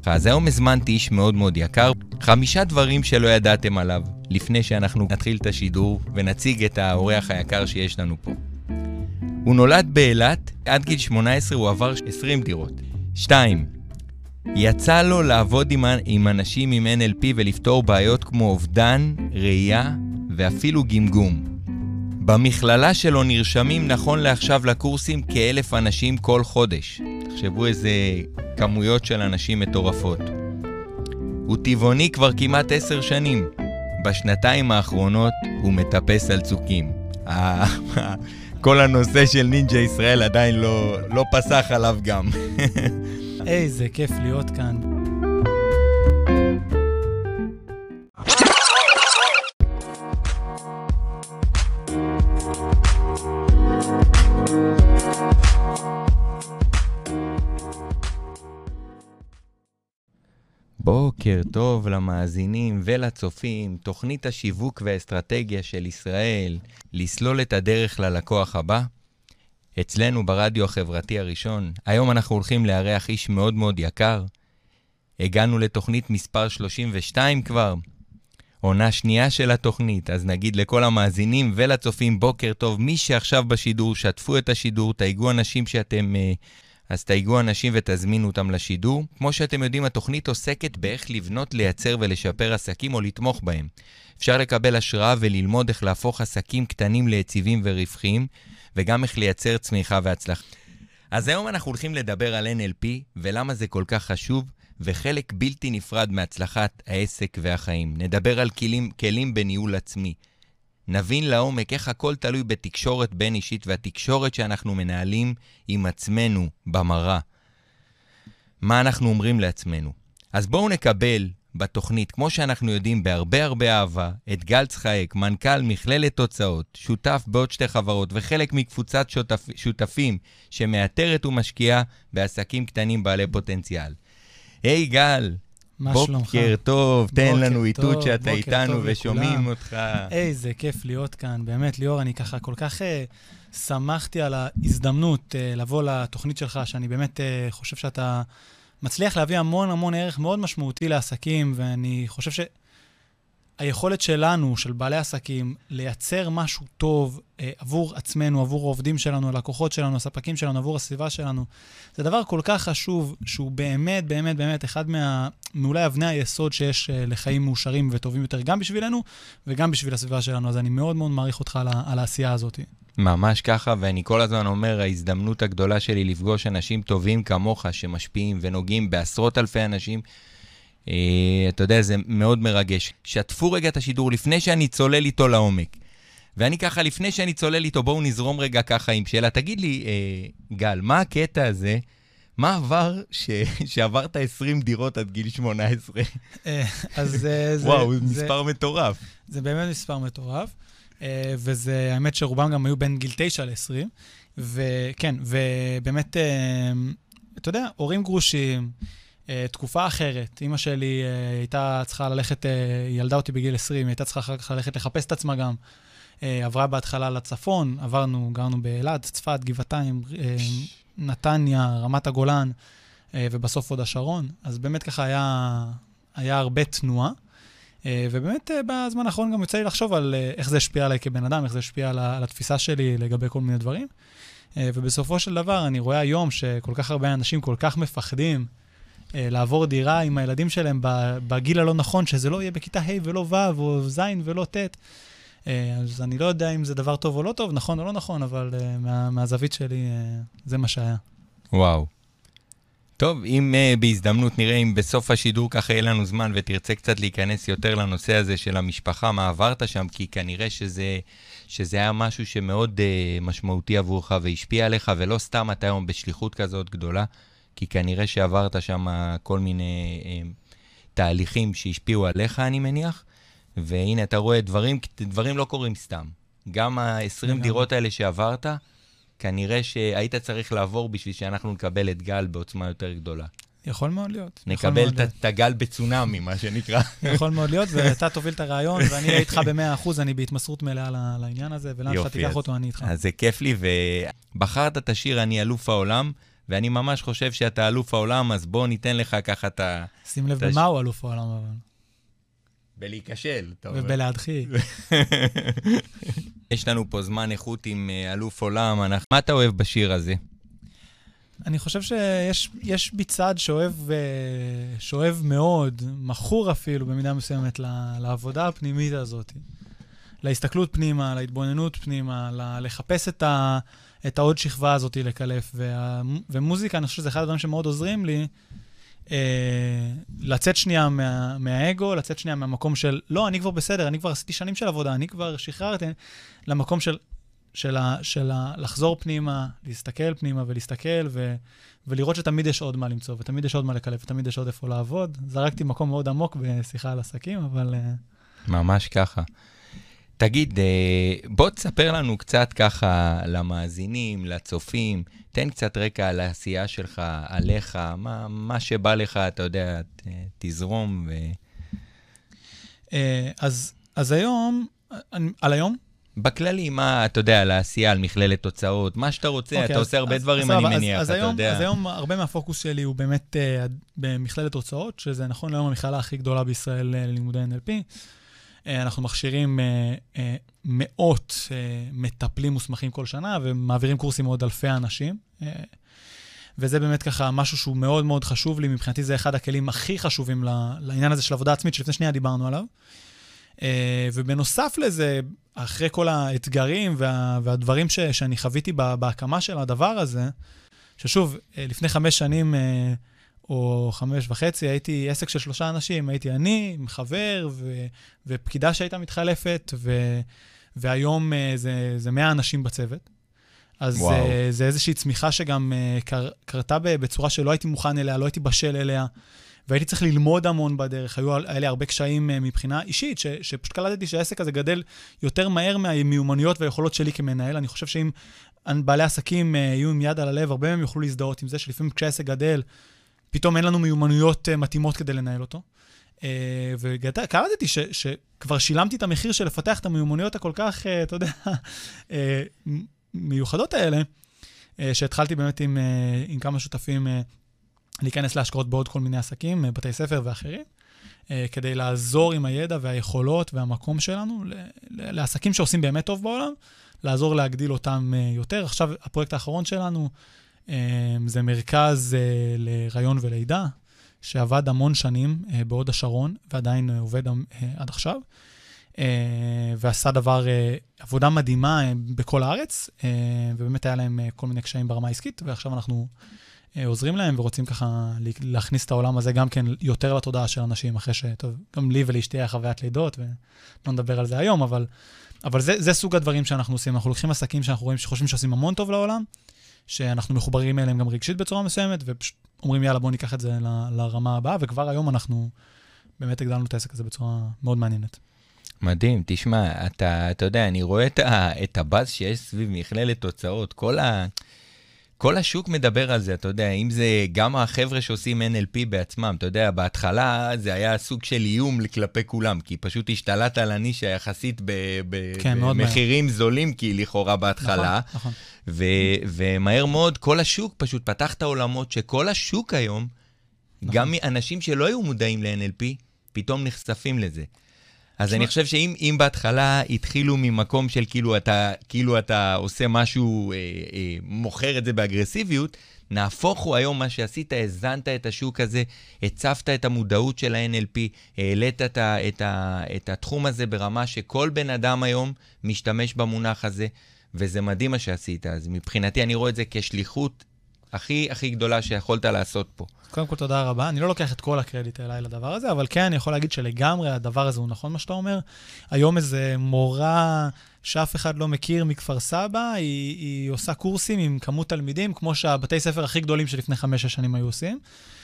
אז היום הזמנתי איש מאוד מאוד יקר, 5 דברים שלא ידעתם עליו, לפני שאנחנו נתחיל את השידור ונציג את האורח היקר שיש לנו פה. הוא נולד באילת, עד גיל 18 הוא עבר 20 דירות. 2. יצא לו לעבוד עם אנשים עם NLP ולפתור בעיות כמו אובדן, ראייה ואפילו גמגום. במכללה שלו נרשמים נכון לעכשיו לקורסים כ1,000 אנשים כל חודש. תחשבו איזה כמויות של אנשים מטורפות. הוא טבעוני כבר כמעט 10 שנים. בשנתיים האחרונות הוא מטפס על צוקים. כל הנושא של נינג'ה ישראל עדיין לא פסח עליו גם. איזה כיף להיות כאן. בוקר טוב למאזינים ולצופים, תוכנית השיווק והאסטרטגיה של ישראל, לסלול את הדרך ללקוח הבא. אצלנו ברדיו החברתי הראשון, היום אנחנו הולכים לארח איש מאוד מאוד יקר. הגענו לתוכנית מספר 32 כבר, עונה שנייה של התוכנית, אז נגיד לכל המאזינים ולצופים בוקר טוב, מי שעכשיו בשידור, שתפו את השידור, תייגו אנשים שאתם... אז תייגו אנשים ותזמינו אותם לשידור. כמו שאתם יודעים, התוכנית עוסקת באיך לבנות, לייצר ולשפר עסקים או לתמוך בהם. אפשר לקבל השראה וללמוד איך להפוך עסקים קטנים ליציבים ורווחיים, וגם איך לייצר צמיחה והצלחה. אז היום אנחנו הולכים לדבר על NLP, ולמה זה כל כך חשוב, וחלק בלתי נפרד מהצלחת העסק והחיים. נדבר על כלים בניהול עצמי. נבין לעומק איך הכל תלוי בתקשורת בין אישית, והתקשורת שאנחנו מנהלים עם עצמנו במראה. מה אנחנו אומרים לעצמנו? אז בואו נקבל בתוכנית, כמו שאנחנו יודעים, בהרבה הרבה אהבה, את גל צחייק, מנכ"ל מכללת תוצאות, שותף בעוד 2 חברות, וחלק מקבוצת שותפים שמאתרת ומשקיעה בעסקים קטנים בעלי פוטנציאל. היי גל, בוקר טוב, תן לנו איתות שאתה איתנו ושומעים אותך. איזה כיף להיות כאן, באמת ליאור, אני ככה כל כך שמחתי על ההזדמנות לבוא לתוכנית שלך, שאני באמת חושב שאתה מצליח להביא המון ערך מאוד משמעותי לעסקים, ואני חושב שהיכולת שלנו, של בעלי עסקים, לייצר משהו טוב עבור עצמנו, עבור העובדים שלנו, הלקוחות שלנו, הספקים שלנו, עבור הסביבה שלנו, זה דבר כל כך חשוב, שהוא באמת אחד מאולי אבני היסוד שיש לחיים מאושרים וטובים יותר, גם בשבילנו וגם בשביל הסביבה שלנו. אז אני מאוד מעריך אותך על העשייה הזאת. ממש ככה, ואני כל הזמן אומר, ההזדמנות הגדולה שלי לפגוש אנשים טובים כמוך, שמשפיעים ונוגעים בעשרות אלפי אנשים, אתה יודע, זה מאוד מרגש. שתפו רגע את השידור לפני שאני צולל איתו לעומק. ואני ככה, לפני שאני צולל איתו, בואו נזרום רגע ככה עם שאלה. תגיד לי, גל, מה הקטע הזה? מה עבר שעברת 20 דירות עד גיל 18? וואו, זה מספר מטורף. זה באמת מספר מטורף. וזה, האמת שרובם גם היו בין גיל 9 ל-20. וכן, ובאמת, אתה יודע, הורים גרושים, תקופה אחרת. אמא שלי הייתה צריכה ללכת, ילדה אותי בגיל 20, הייתה צריכה אחר כך ללכת לחפש את עצמה גם. עברה בהתחלה לצפון, גרנו באילת, צפת, גבעתיים, נתניה, רמת הגולן, ובסוף עוד השרון. אז באמת ככה היה הרבה תנועה. ובאמת בזמן האחרון גם יוצא לי לחשוב על איך זה השפיע עליי כבן אדם, איך זה השפיע על התפיסה שלי לגבי כל מיני דברים. ובסופו של דבר אני רואה היום שכל כך הרבה אנשים כל כך מפחדים לעבור דירה עם הילדים שלהם בגיל הלא נכון, שזה לא יהיה בכיתה ה' ולא ו' או ז' ולא ט'. אז אני לא יודע אם זה דבר טוב או לא טוב, נכון או לא נכון, אבל מהזווית שלי זה מה שהיה. וואו. טוב, אם בהזדמנות נראה אם בסוף השידור ככה יהיה לנו זמן ותרצה קצת להיכנס יותר לנושא הזה של המשפחה, מה עברת שם, כי כנראה שזה היה משהו שמאוד משמעותי עבורך והשפיע עליך, ולא סתם אתה היום בשליחות כזאת גדולה, כי כנראה שעברת שם כל מיני תהליכים שהשפיעו עליך, אני מניח, והנה אתה רואה דברים לא קורים סתם. גם ה-20 דירות האלה שעברת, כנראה שהיית צריך לעבור בשביל שאנחנו נקבל את גל בעוצמה יותר גדולה. יכול מאוד להיות. נקבל את הגל בצונאמי, מה שנקרא. יכול מאוד להיות, ואתה תוביל את הרעיון, ואני איתך ב100%, אני בהתמסרות מלאה לעניין הזה, ולאן שאתה תיקח אותו, אני איתך. אז זה כיף לי, ובחרת את השיר אני אלוף העולם, ואני ממש חושב שאתה אלוף העולם, אז בוא ניתן לך ככה את ה... שים לב במה הוא אלוף העולם, אבל. בלהיכשל. ובלהדחיק. יש לנו פה זמן איכות עם אלוף עולם. מה אתה אוהב בשיר הזה? אני חושב שיש בי צד שאוהב מאוד, מכור אפילו במידה מסוימת לעבודה הפנימית הזאת. להסתכלות פנימה, להתבוננות פנימה, לחפש את העוד שכבה הזאת לקלף. ומוזיקה, אני חושב שזה אחד הדברים שמאוד עוזרים לי, לצאת שנייה מהאגו, לצאת שנייה מהמקום של, לא, אני כבר בסדר, אני כבר עשיתי שנים של עבודה, אני כבר שחררתי, למקום של לחזור פנימה, להסתכל פנימה ולהסתכל, ולראות שתמיד יש עוד מה למצוא, ותמיד יש עוד מה לקלף, ותמיד יש עוד איפה לעבוד. זרקתי מקום מאוד עמוק בשיחה על עסקים, אבל... ממש ככה. תגיד, בוא תספר לנו קצת ככה למאזינים, לצופים, תן קצת רקע על העשייה שלך, עליך, מה שבא לך, אתה יודע, תזרום. אז היום, על היום? בכללי, מה, אתה יודע, על העשייה, על מכללת תוצאות, מה שאתה רוצה, אתה עושה הרבה דברים, אני מניח, אתה יודע. אז היום, הרבה מהפוקוס שלי הוא באמת במכללת תוצאות, שזה נכון להיום המכללה הכי גדולה בישראל ללימודי NLP. אנחנו מכשירים מאות מטפלים מוסמכים כל שנה, ומעבירים קורסים עוד אלפי אנשים. וזה באמת ככה משהו שהוא מאוד מאוד חשוב לי. מבחינתי זה אחד הכלים הכי חשובים לעניין הזה של עבודה עצמית, שלפני שנייה דיברנו עליו. ובנוסף לזה, אחרי כל האתגרים והדברים שאני חוויתי בהקמה של הדבר הזה, ששוב, לפני 5 שנים או 5.5, הייתי עסק של 3 אנשים, הייתי אני, חבר ופקידה שהייתה מתחלפת, והיום זה 100 אנשים בצוות. אז זה איזושהי צמיחה שגם קרתה בצורה שלא הייתי מוכן אליה, לא הייתי בשל אליה, והייתי צריך ללמוד המון בדרך. היו לי הרבה קשיים מבחינה אישית, שפשוט קלטתי שהעסק הזה גדל יותר מהר מהמיומנויות והיכולות שלי כמנהל. אני חושב שאם בעלי עסקים יהיו עם יד על הלב, הרבה מהם יוכלו להזדהות עם זה, שלפעמים כשהעסק גדל, פתאום אין לנו מיומנויות מתאימות כדי לנהל אותו. וקלטתי שכבר שילמתי את המחיר של לפתח את המיומנויות הכל כך, אתה יודע, מיוחדות האלה, שהתחלתי באמת עם כמה שותפים להיכנס להשקעות בעוד כל מיני עסקים, בתי ספר ואחרים, כדי לעזור עם הידע והיכולות והמקום שלנו, לעסקים שעושים באמת טוב בעולם, לעזור להגדיל אותם יותר. עכשיו, הפרויקט האחרון שלנו, זה מרכז לרעיון ולידה, שעבד המון שנים בהוד השרון, ועדיין עובד עד עכשיו, ועשה עבודה מדהימה בכל הארץ, ובאמת היה להם כל מיני קשיים ברמה העסקית, ועכשיו אנחנו עוזרים להם ורוצים ככה להכניס את העולם הזה גם כן יותר לתודעה של אנשים, אחרי שטוב, גם לי ולאשתי היה חוויית לידות, ולא נדבר על זה היום, אבל זה סוג הדברים שאנחנו עושים. אנחנו לוקחים עסקים שאנחנו רואים שחושבים שעושים המון טוב לעולם, שאנחנו מחוברים אליהם גם רגשית בצורה מסוימת, ופשוט אומרים, יאללה, בוא ניקח את זה לרמה הבאה, וכבר היום אנחנו באמת הגדלנו את העסק הזה בצורה מאוד מעניינת. מדהים, תשמע, אתה יודע, אני רואה את הבאז שיש סביב מכללת תוצאות, כל השוק מדבר על זה, אתה יודע, אם זה גם החבר'ה שעושים NLP בעצמם, אתה יודע, בהתחלה זה היה סוג של איום כלפי כולם, כי פשוט השתלט על הנישה יחסית במחירים זולים, כי לכאורה בהתחלה, נכון. ומהר מאוד כל השוק פשוט פתח את העולמות, שכל השוק היום, גם אנשים שלא היו מודעים ל-NLP, פתאום נחשפים לזה. אז אני חושב שאם בהתחלה התחילו ממקום של כאילו אתה עושה משהו, מוכר את זה באגרסיביות, נהפוך הוא היום מה שעשית, הזנת את השוק הזה, הצפת את המודעות של ה-NLP, העלית את התחום הזה ברמה שכל בן אדם היום משתמש במונח הזה, וזה מדהים מה שעשית. אז מבחינתי אני רואה את זה כשליחות הכי גדולה שיכולת לעשות פה. קודם כל, תודה רבה. אני לא לוקח את כל הקרדיט אליי לדבר הזה, אבל כן, אני יכול להגיד שלגמרי הדבר הזה הוא נכון מה שאתה אומר. היום איזה מורה שאף אחד לא מכיר מכפר סבא, היא עושה קורסים עם כמות תלמידים, כמו שהבתי ספר הכי גדולים שלפני 5-6 שנים היו עושים.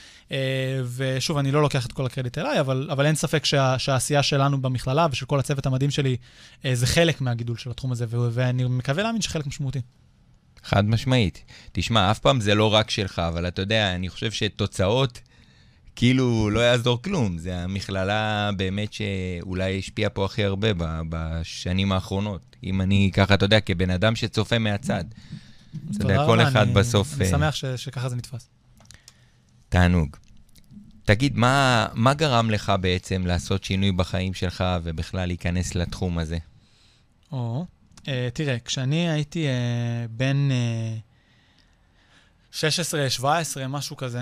ושוב, אני לא לוקח את כל הקרדיט אליי, אבל אין ספק שהעשייה שלנו במכללה ושל כל הצוות המדהים שלי, זה חלק מהגידול של התחום הזה, ואני מקווה להאמין שחלק משמעותי. חד משמעית. תשמע, אף פעם זה לא רק שלך, אבל אתה יודע, אני חושב שתוצאות כאילו לא יעזור כלום. זה המכללה באמת שאולי השפיעה פה הכי הרבה בשנים האחרונות. אם אני ככה, אתה יודע, כבן אדם שצופה מהצד. אתה יודע, כל אחד בסוף... אני שמח שככה זה נתפס. תענוג. תגיד, מה גרם לך בעצם לעשות שינוי בחיים שלך ובכלל להיכנס לתחום הזה? תראה, כשאני הייתי בן 16, 17, משהו כזה,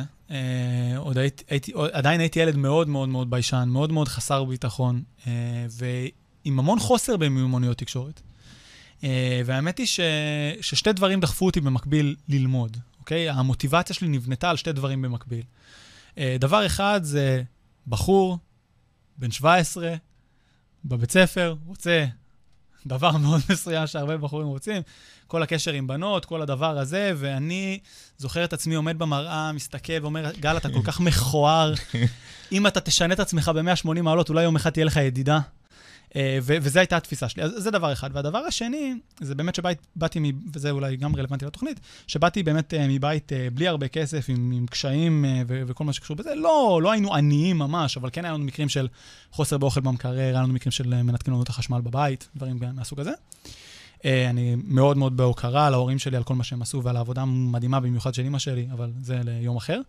עדיין הייתי ילד מאוד מאוד מאוד ביישן, מאוד מאוד חסר ביטחון, ועם המון חוסר במיומנויות תקשורת. והאמת היא ששתי דברים דחפו אותי במקביל ללמוד, אוקיי? המוטיבציה שלי נבנתה על שתי דברים במקביל. דבר אחד זה בחור, בן 17, בבית ספר, רוצה דבר מאוד מסוים שהרבה בחורים רוצים, כל הקשר עם בנות, כל הדבר הזה, ואני זוכר את עצמי עומד במראה, מסתכל ואומר, גל, אתה כל כך מכוער, אם אתה תשנה את עצמך ב-180 מעלות, אולי יום אחד תהיה לך ידידה. וזו הייתה התפיסה שלי. אז זה דבר אחד. והדבר השני, זה באמת שבאתי, וזה אולי גם רלוונטי לתוכנית, שבאתי באמת מבית בלי הרבה כסף, עם קשיים וכל מה שקשור בזה. לא היינו עניים ממש, אבל כן היה לנו מקרים של חוסר באוכל במקרר, היה לנו מקרים של מנתקים לנו את החשמל בבית, דברים מהסוג הזה. אני מאוד מאוד בהוקרה להורים שלי על כל מה שהם עשו, ועל העבודה מדהימה במיוחד של אמא שלי, אבל זה ליום אחר.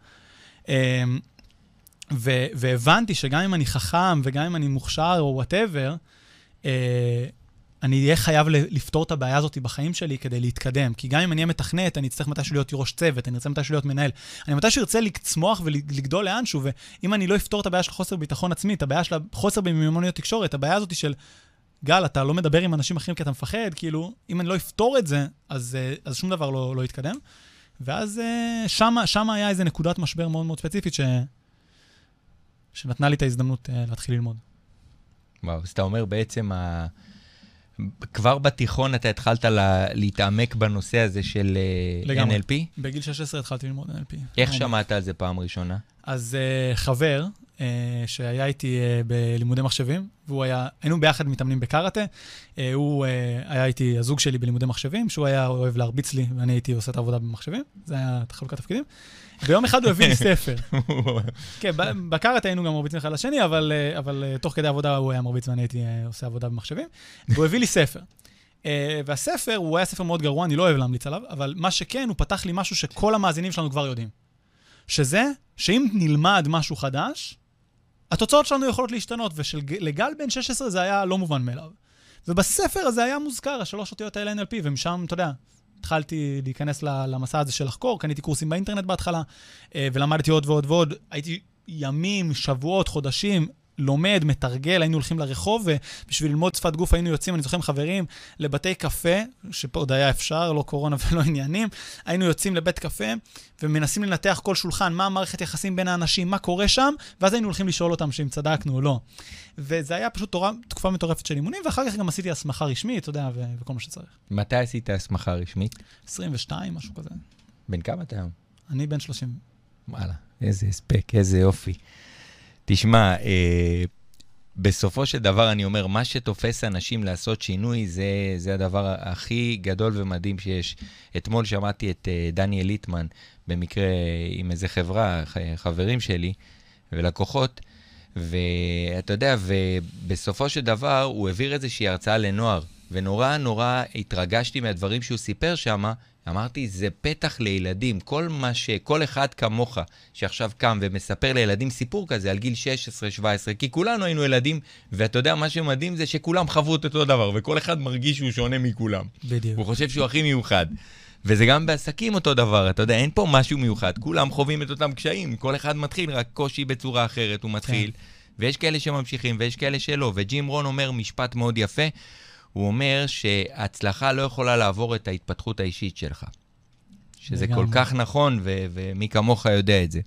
והבנתי שגם אם אני חכם וגם אם אני מוכשר או whatever, אני אהיה חייב לפתור את הבעיה הזאת בחיים שלי כדי להתקדם. כי גם אם אני אהיה מתכנת, אני אצטרך מתישהו להיות ראש צוות, אני ארצה מתישהו להיות מנהל. אני מתישהו ארצה לצמוח ולגדול לאנשהו, ואם אני לא אפתור את הבעיה של חוסר ביטחון עצמי, את הבעיה של חוסר במיומנויות תקשורת, הבעיה הזאת של, גל, אתה לא מדבר עם אנשים אחרים כי אתה מפחד, כאילו, אם אני לא אפתור את זה, אז שום דבר לא יתקדם. ואז שם היה איזו נקודת משבר מאוד מאוד ספציפית שנתנה לי את ההזדמנות להתחיל ללמוד. וואו, אז אתה אומר בעצם, כבר בתיכון אתה התחלת להתעמק בנושא הזה של NLP? בגיל 16 התחלתי ללמוד NLP. איך שמעת על זה פעם ראשונה? אז חבר שהיה איתי בלימודי מחשבים, היינו ביחד מתאמנים בקראטה, הוא היה איתי הזוג שלי בלימודי מחשבים, שהוא היה אוהב להרביץ לי, ואני הייתי עושה את העבודה במחשבים, זה היה חלוקת תפקידים. ביום אחד הוא הביא לי ספר. כן, בקראטה היינו גם מרביצים אחד לשני, אבל תוך כדי עבודה הוא היה מרביץ ואני הייתי עושה עבודה במחשבים, והוא הביא לי ספר. והספר, הוא היה ספר מאוד גרוע, אני לא אוהב להמליץ עליו, אבל מה שכן, הוא פתח לי משהו שכל המאזינים שלנו כבר יודעים. שזה, שאם נלמד משהו חדש, התוצאות שלנו יכולות להשתנות, ושלגל בן 16 זה היה לא מובן מאליו. ובספר הזה היה מוזכר, 3 אותיות האלה NLP, ומשם, אתה יודע, התחלתי להיכנס למסע הזה של לחקור, קניתי קורסים באינטרנט בהתחלה, ולמדתי עוד ועוד ועוד. הייתי ימים, שבועות, חודשים, לומד, מתרגל, היינו הולכים לרחוב, ובשביל ללמוד שפת גוף היינו יוצאים, אני זוכר חברים, לבתי קפה, שפה עוד היה אפשר, לא קורונה ולא עניינים, היינו יוצאים לבית קפה, ומנסים לנתח כל שולחן, מה המערכת יחסים בין האנשים, מה קורה שם, ואז היינו הולכים לשאול אותם שאם צדקנו או לא. וזה היה פשוט תקופה מטורפת של אימונים, ואחר כך גם עשיתי הסמכה רשמית, אתה יודע, וכל מה שצריך. מתי עשית הסמכה רשמית? 22, משהו כזה. בן כמה אתה היום? אני בן 30. וואלה, איזה הספק, איזה יופי. תשמע, בסופו של דבר אני אומר, מה שתופס אנשים לעשות שינוי, זה הדבר הכי גדול ומדהים שיש. אתמול שמעתי את דניאל ליטמן, במקרה עם איזה חברה, חברים שלי ולקוחות, ואתה יודע, ובסופו של דבר הוא העביר איזושהי הרצאה לנוער, ונורא נורא התרגשתי מהדברים שהוא סיפר שם, אמרתי, זה פתח לילדים, כל אחד כמוך שעכשיו קם ומספר לילדים סיפור כזה על גיל 16-17, כי כולנו היינו ילדים, ואתה יודע מה שמדהים זה שכולם חוו את אותו דבר, וכל אחד מרגיש שהוא שונה מכולם. בדיוק. הוא חושב שהוא הכי מיוחד. וזה גם בעסקים אותו דבר, אתה יודע, אין פה משהו מיוחד, כולם חווים את אותם קשיים, כל אחד מתחיל רק קושי בצורה אחרת, הוא מתחיל, ויש כאלה שממשיכים ויש כאלה שלא, וג'ים רון אומר משפט מאוד יפה, הוא אומר שההצלחה לא יכולה לעבור את ההתפתחות האישית שלך. שזה כל כך נכון, ומי כמוך יודע את זה.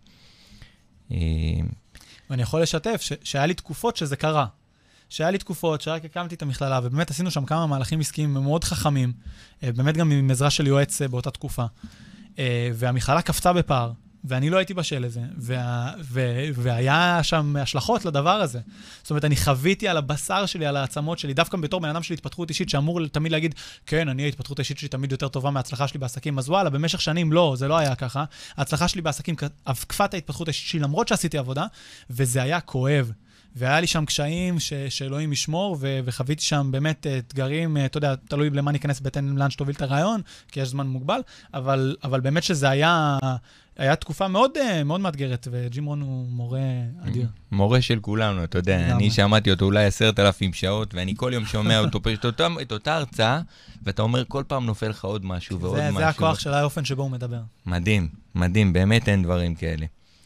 ואני יכול לשתף שהיה לי תקופות שזה קרה. שהיה לי תקופות שרק הקמתי את המכללה, ובאמת עשינו שם כמה מהלכים עסקיים מאוד חכמים, באמת גם עם עזרה של יועץ באותה תקופה. והמכללה קפצה בפער. ואני לא הייתי בשל לזה, והיה שם השלכות לדבר הזה. זאת אומרת, אני חוויתי על הבשר שלי, על העצמות שלי, דווקא בתור בן אדם של התפתחות אישית, שאמור תמיד להגיד, כן, ההתפתחות האישית שלי תמיד יותר טובה מההצלחה שלי בעסקים, אז וואלה, במשך שנים לא, זה לא היה ככה. ההצלחה שלי בעסקים עקפה את ההתפתחות האישית שלי, למרות שעשיתי עבודה, וזה היה כואב. והיה לי שם קשיים שאלוהים ישמור, וחוויתי שם באמת אתגרים, אתה יודע, תלוי למה ניכנס בהתאם לאן שתוביל את הרעיון, כי יש זמן מוגבל, אבל באמת שזה היה תקופה מאוד מאוד מאתגרת, וג'ים רון הוא מורה אדיר. מורה של כולנו, אתה יודע, אני שמעתי אותו אולי 10,000 שעות, ואני כל יום שומע אותו פשוט את אותה הרצאה, ואתה אומר, כל פעם נופל לך עוד משהו ועוד משהו. זה הכוח של האופן שבו הוא מדבר. מדהים, מדהים, באמת אין דברים כאלה.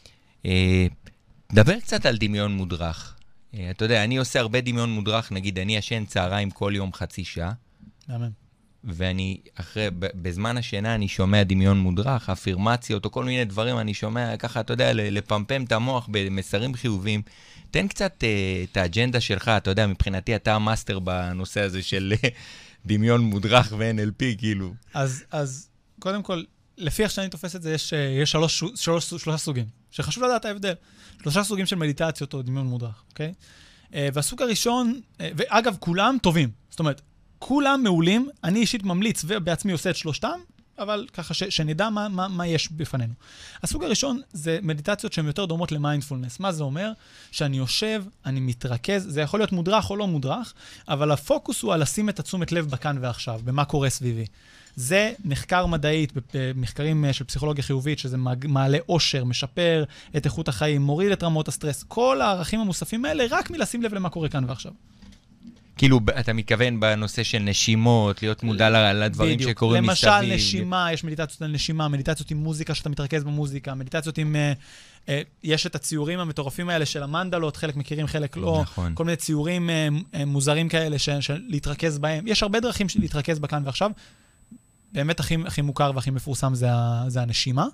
דבר קצת על דמיון מודרך. אתה יודע, אני עושה הרבה דמיון מודרך, נגיד, אני ישן צהריים כל יום חצי שעה, ואני בזמן השינה אני שומע דמיון מודרך, אפירמציות או כל מיני דברים, אני שומע ככה, אתה יודע, לפמפם את המוח במסרים חיוביים. תן קצת את האג'נדה שלך, אתה יודע, מבחינתי אתה המאסטר בנושא הזה של דמיון מודרך ו-NLP, כאילו. אז קודם כל, לפי איך שאני תופס את זה, יש שלושה סוגים, שחשוב לדעת ההבדל. 3 סוגים של מדיטציות או דמיון מודרך, אוקיי? והסוג הראשון, ואגב, כולם טובים. זאת אומרת, כולם מעולים, אני אישית ממליץ ובעצמי עושה את 3, אבל ככה שנדע מה יש בפנינו. הסוג הראשון זה מדיטציות שהן יותר דומות למיינדפולנס. מה זה אומר? שאני יושב, אני מתרכז, זה יכול להיות מודרך או לא מודרך, אבל הפוקוס הוא על לשים את התשומת לב בכאן ועכשיו, במה קורה סביבי. זה נחקר מדעית במחקרים של פסיכולוגיה חיובית, שזה מעלה אושר, משפר את איכות החיים, מוריד את רמות הסטרס. כל הערכים המוספים האלה רק מלשים לב למה קורה כאן ועכשיו. כאילו, אתה מתכוון בנושא של נשימות, להיות מודע לדברים שקורים מסביב. למשל, נשימה, יש מדיטציות על נשימה, מדיטציות עם מוזיקה, שאתה מתרכז במוזיקה, מדיטציות עם... יש את הציורים המטורפים האלה של המנדלות, חלק מכירים, חלק לא. נכון. כל מיני ציורים מוזרים כאלה של להתרכז בהם. יש הרבה דרכים של להתרכז בכאן ועכשיו. באמת הכי מוכר והכי מפורסם זה הנשימה.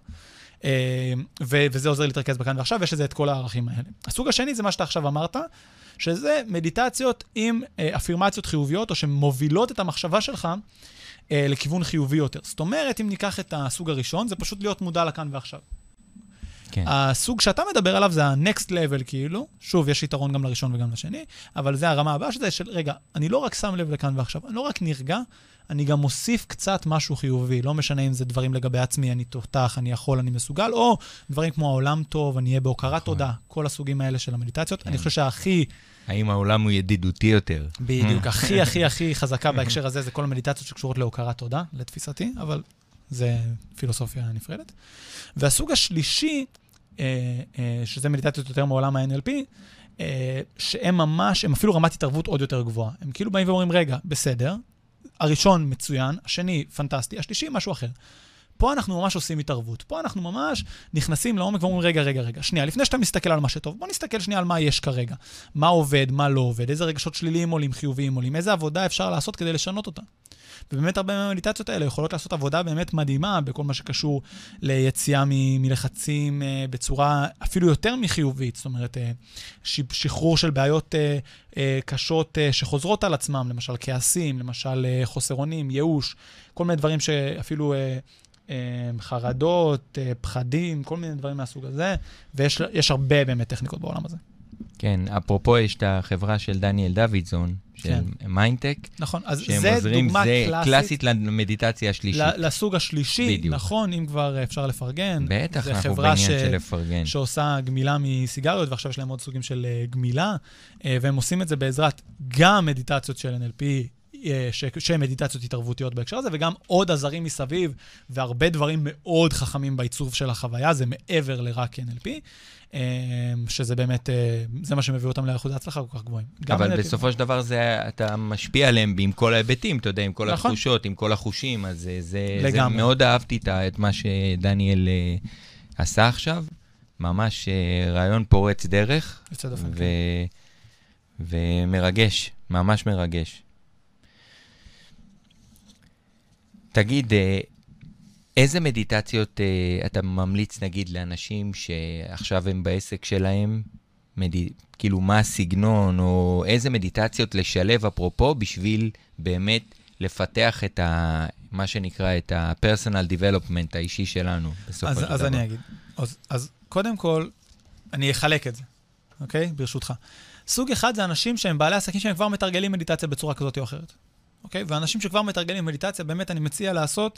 וזה עוזר להתרכז בכאן ועכשיו, ויש לזה את כל הערכים האלה. הסוג השני זה מה שאתה עכשיו אמרת, שזה מדיטציות עם אפירמציות חיוביות, או שמובילות את המחשבה שלך לכיוון חיובי יותר. זאת אומרת, אם ניקח את הסוג הראשון, זה פשוט להיות מודע לכאן ועכשיו. כן. הסוג שאתה מדבר עליו זה ה-next level, כאילו. שוב, יש יתרון גם לראשון וגם לשני, אבל זה הרמה הבאה שזה של, רגע, אני לא רק שם לב לכאן ועכשיו, אני לא רק נרגע, אני גם מוסיף קצת משהו חיובי. לא משנה אם זה דברים לגבי עצמי, אני תותח, אני יכול, אני מסוגל, או דברים כמו העולם טוב, אני אהיה בהוקרת תודה. כל הסוגים האלה של המדיטציות. אני חושב שהכי... האם העולם הוא ידידותי יותר? בדיוק. הכי חזקה בהקשר הזה זה כל המדיטציות שקשורות להוקרת תודה, לתפיסתי, אבל זה פילוסופיה נפרדת. והסוג השלישי, שזה מדיטציות יותר מעולם ה-NLP, שהם ממש, הם אפילו רמת התערבות עוד יותר גבוהה. הם כאילו באים ואומרים, רגע, בסדר, הראשון מצוין, השני פנטסטי, השלישי משהו אחר. פה אנחנו ממש עושים התערבות. פה אנחנו ממש נכנסים לעומק ואומרים, רגע, שנייה, לפני שאתה מסתכל על מה שטוב, בוא נסתכל שנייה על מה יש כרגע. מה עובד, מה לא עובד, איזה רגשות שליליים עולים, חיוביים עולים, איזה עבודה אפשר לעשות כדי לשנות אותה. ובאמת הרבה מהמדיטציות האלה יכולות לעשות עבודה באמת מדהימה בכל מה שקשור ליציאה מלחצים בצורה אפילו יותר מחיובית. זאת אומרת, שחרור של בעיות קשות שחוזרות על עצמם, למשל כעסים, למשל חוסרונים, ייאוש, כל מיני דברים שאפילו חרדות, פחדים, כל מיני דברים מהסוג הזה, ויש הרבה באמת טכניקות בעולם הזה. כן, אפרופו יש את החברה של דניאל דוידסון, של מיינדטק. נכון, אז זה דוגמה קלאסית למדיטציה השלישית. לסוג השלישי, נכון, אם כבר אפשר לפרגן. בטח, אנחנו בעניין של לפרגן. שעושה גמילה מסיגריות, ועכשיו יש להם עוד סוגים של גמילה, והם עושים את זה בעזרת גם מדיטציות של NLP, שהן מדיטציות התערבותיות בהקשר הזה, וגם עוד עזרים מסביב, והרבה דברים מאוד חכמים בעיצוב של החוויה, זה מעבר לרק NLP, שזה באמת, זה מה שמביא אותם לאחוזי הצלחה כל כך גבוהים. אבל בסופו של דבר אתה משפיע עליהם עם כל ההיבטים, אתה יודע, עם כל התחושות, עם כל החושים, אז זה מאוד אהבתי את מה שדניאל עשה עכשיו, ממש רעיון פורץ דרך, ומרגש, ממש מרגש. תגיד, איזה מדיטציות אתה ממליץ, נגיד, לאנשים שעכשיו הם בעסק שלהם, כאילו מה הסגנון, או איזה מדיטציות לשלב אפרופו, בשביל באמת לפתח את מה שנקרא, את ה-personal development האישי שלנו, בסופו של דבר. אז אני אגיד. אז קודם כל, אני אחלק את זה, אוקיי? ברשותך. סוג אחד זה אנשים שהם בעלי עסקים שהם כבר מתרגלים מדיטציה בצורה כזאת או אחרת. אוקיי? ואנשים שכבר מתרגלים מדיטציה, באמת אני מציע לעשות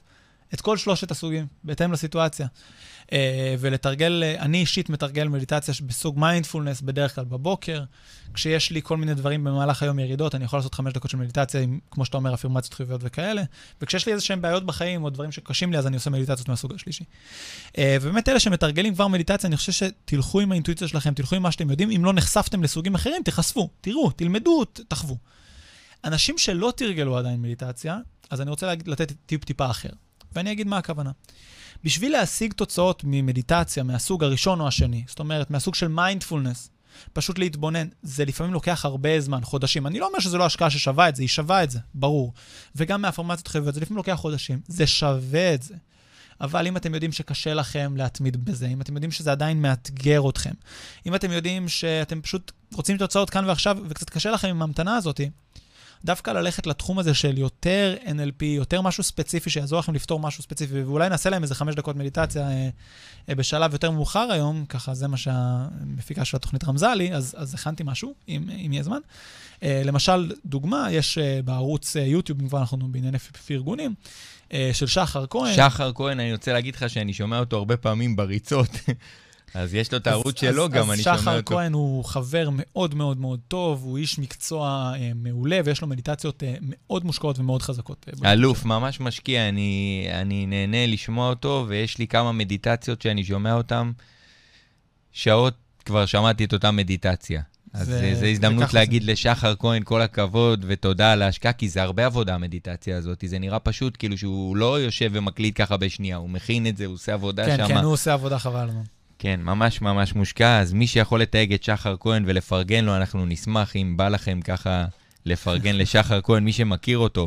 את כל שלושת הסוגים, בהתאם לסיטואציה. ולתרגל, אני אישית מתרגל מדיטציה בסוג מיינדפולנס, בדרך כלל בבוקר. כשיש לי כל מיני דברים במהלך היום ירידות, אני יכול לעשות 5 דקות של מדיטציה, עם, כמו שאתה אומר, אפירמציות חיוביות וכאלה. וכשיש לי איזשהם בעיות בחיים, או דברים שקשים לי, אז אני עושה מדיטציות מהסוג השלישי. ובאמת אלה שמתרגלים כבר מדיטציה, אני חושב שתלכו עם האינטואיציה שלכם, תלכו עם מה שאתם יודעים. אם לא נחשפתם לסוגים אחרים, תחשפו, תראו, תלמדו, תחוו. אנשים שלא תרגלו עדיין מדיטציה, אז אני רוצה לתת טיפה אחר. ואני אגיד מה הכוונה. בשביל להשיג תוצאות ממדיטציה, מהסוג הראשון או השני, זאת אומרת, מהסוג של מיינדפולנס, פשוט להתבונן, זה לפעמים לוקח הרבה זמן, חודשים. אני לא אומר שזה לא השקעה ששווה את זה, היא שווה את זה, ברור. וגם מהפורמציות חיוביות, זה לפעמים לוקח חודשים, זה שווה את זה. אבל אם אתם יודעים שקשה לכם להתמיד בזה, אם אתם יודעים שזה עדיין מאתגר אתכם, אם אתם יודעים שאתם פשוט רוצים תוצאות כאן ועכשיו, וקצת קשה לכם עם המתנה הזאת, דווקא ללכת לתחום הזה של יותר NLP, יותר משהו ספציפי, שיעזור לכם לפתור משהו ספציפי, ואולי נעשה להם איזה 5 דקות מדיטציה בשלב יותר מאוחר היום, ככה זה מה שהמפיקה של התוכנית רמזה לי, אז הכנתי משהו, אם יהיה זמן. למשל, דוגמה, יש בערוץ יוטיוב, כבר אנחנו בענייני פרגונים, של שחר כהן. שחר כהן, אני רוצה להגיד לך שאני שומע אותו הרבה פעמים בריצות. אז יש לו את הערוץ שלו גם, אני שומע אותו. אז שחר כהן הוא חבר מאוד מאוד מאוד טוב, הוא איש מקצוע מעולה, ויש לו מדיטציות מאוד מושקעות ומאוד חזקות. אלוף, ממש משקיע, אני נהנה לשמוע אותו, ויש לי כמה מדיטציות שאני שומע אותן, שעות כבר שמעתי את אותה מדיטציה. אז זו הזדמנות להגיד לשחר כהן כל הכבוד ותודה על ההשקעה, כי זה הרבה עבודה המדיטציה הזאת, זה נראה פשוט כאילו שהוא לא יושב ומקליט ככה בשנייה, הוא מכין את זה, הוא עושה עבודה שם. כן, הוא עושה עבודה חבל לנו. כן, ממש ממש מושקע, אז מי שיכול לתייג את שחר כהן ולפרגן לו, אנחנו נשמח אם בא לכם ככה לפרגן לשחר כהן, מי שמכיר אותו.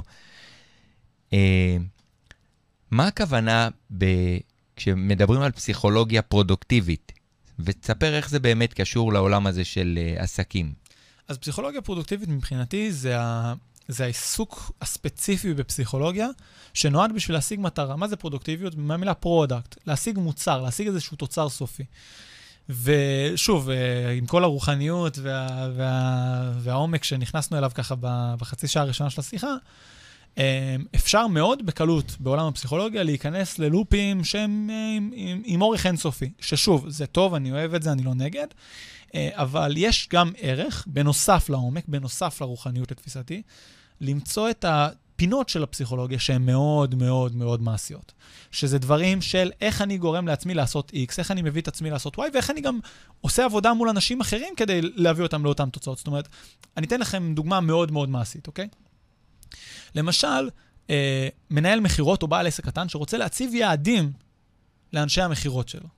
מה הכוונה כשמדברים על פסיכולוגיה פרודוקטיבית? ותספר איך זה באמת קשור לעולם הזה של עסקים. אז פסיכולוגיה פרודוקטיבית מבחינתי זה העיסוק הספציפי בפסיכולוגיה, שנועד בשביל להשיג מטרה. מה זה פרודוקטיביות? מהמילה פרודקט. להשיג מוצר, להשיג איזשהו תוצר סופי. ושוב, עם כל הרוחניות והעומק שנכנסנו אליו ככה בחצי שעה הראשונה של השיחה, אפשר מאוד בקלות בעולם הפסיכולוגיה להיכנס ללופים שהם עם אורך אינסופי. ששוב, זה טוב, אני אוהב את זה, אני לא נגד, אבל יש גם ערך, בנוסף לעומק, בנוסף לרוחניות לתפיסתי, למצוא את הפינות של הפסיכולוגיה שהן מאוד מאוד מאוד מעשיות. שזה דברים של איך אני גורם לעצמי לעשות X, איך אני מביא את עצמי לעשות Y, ואיך אני גם עושה עבודה מול אנשים אחרים כדי להביא אותם לאותן תוצאות. זאת אומרת, אני אתן לכם דוגמה מאוד מאוד מעשית, אוקיי? למשל, מנהל מחירות או בעל עסק קטן שרוצה להציב יעדים לאנשי המחירות שלו.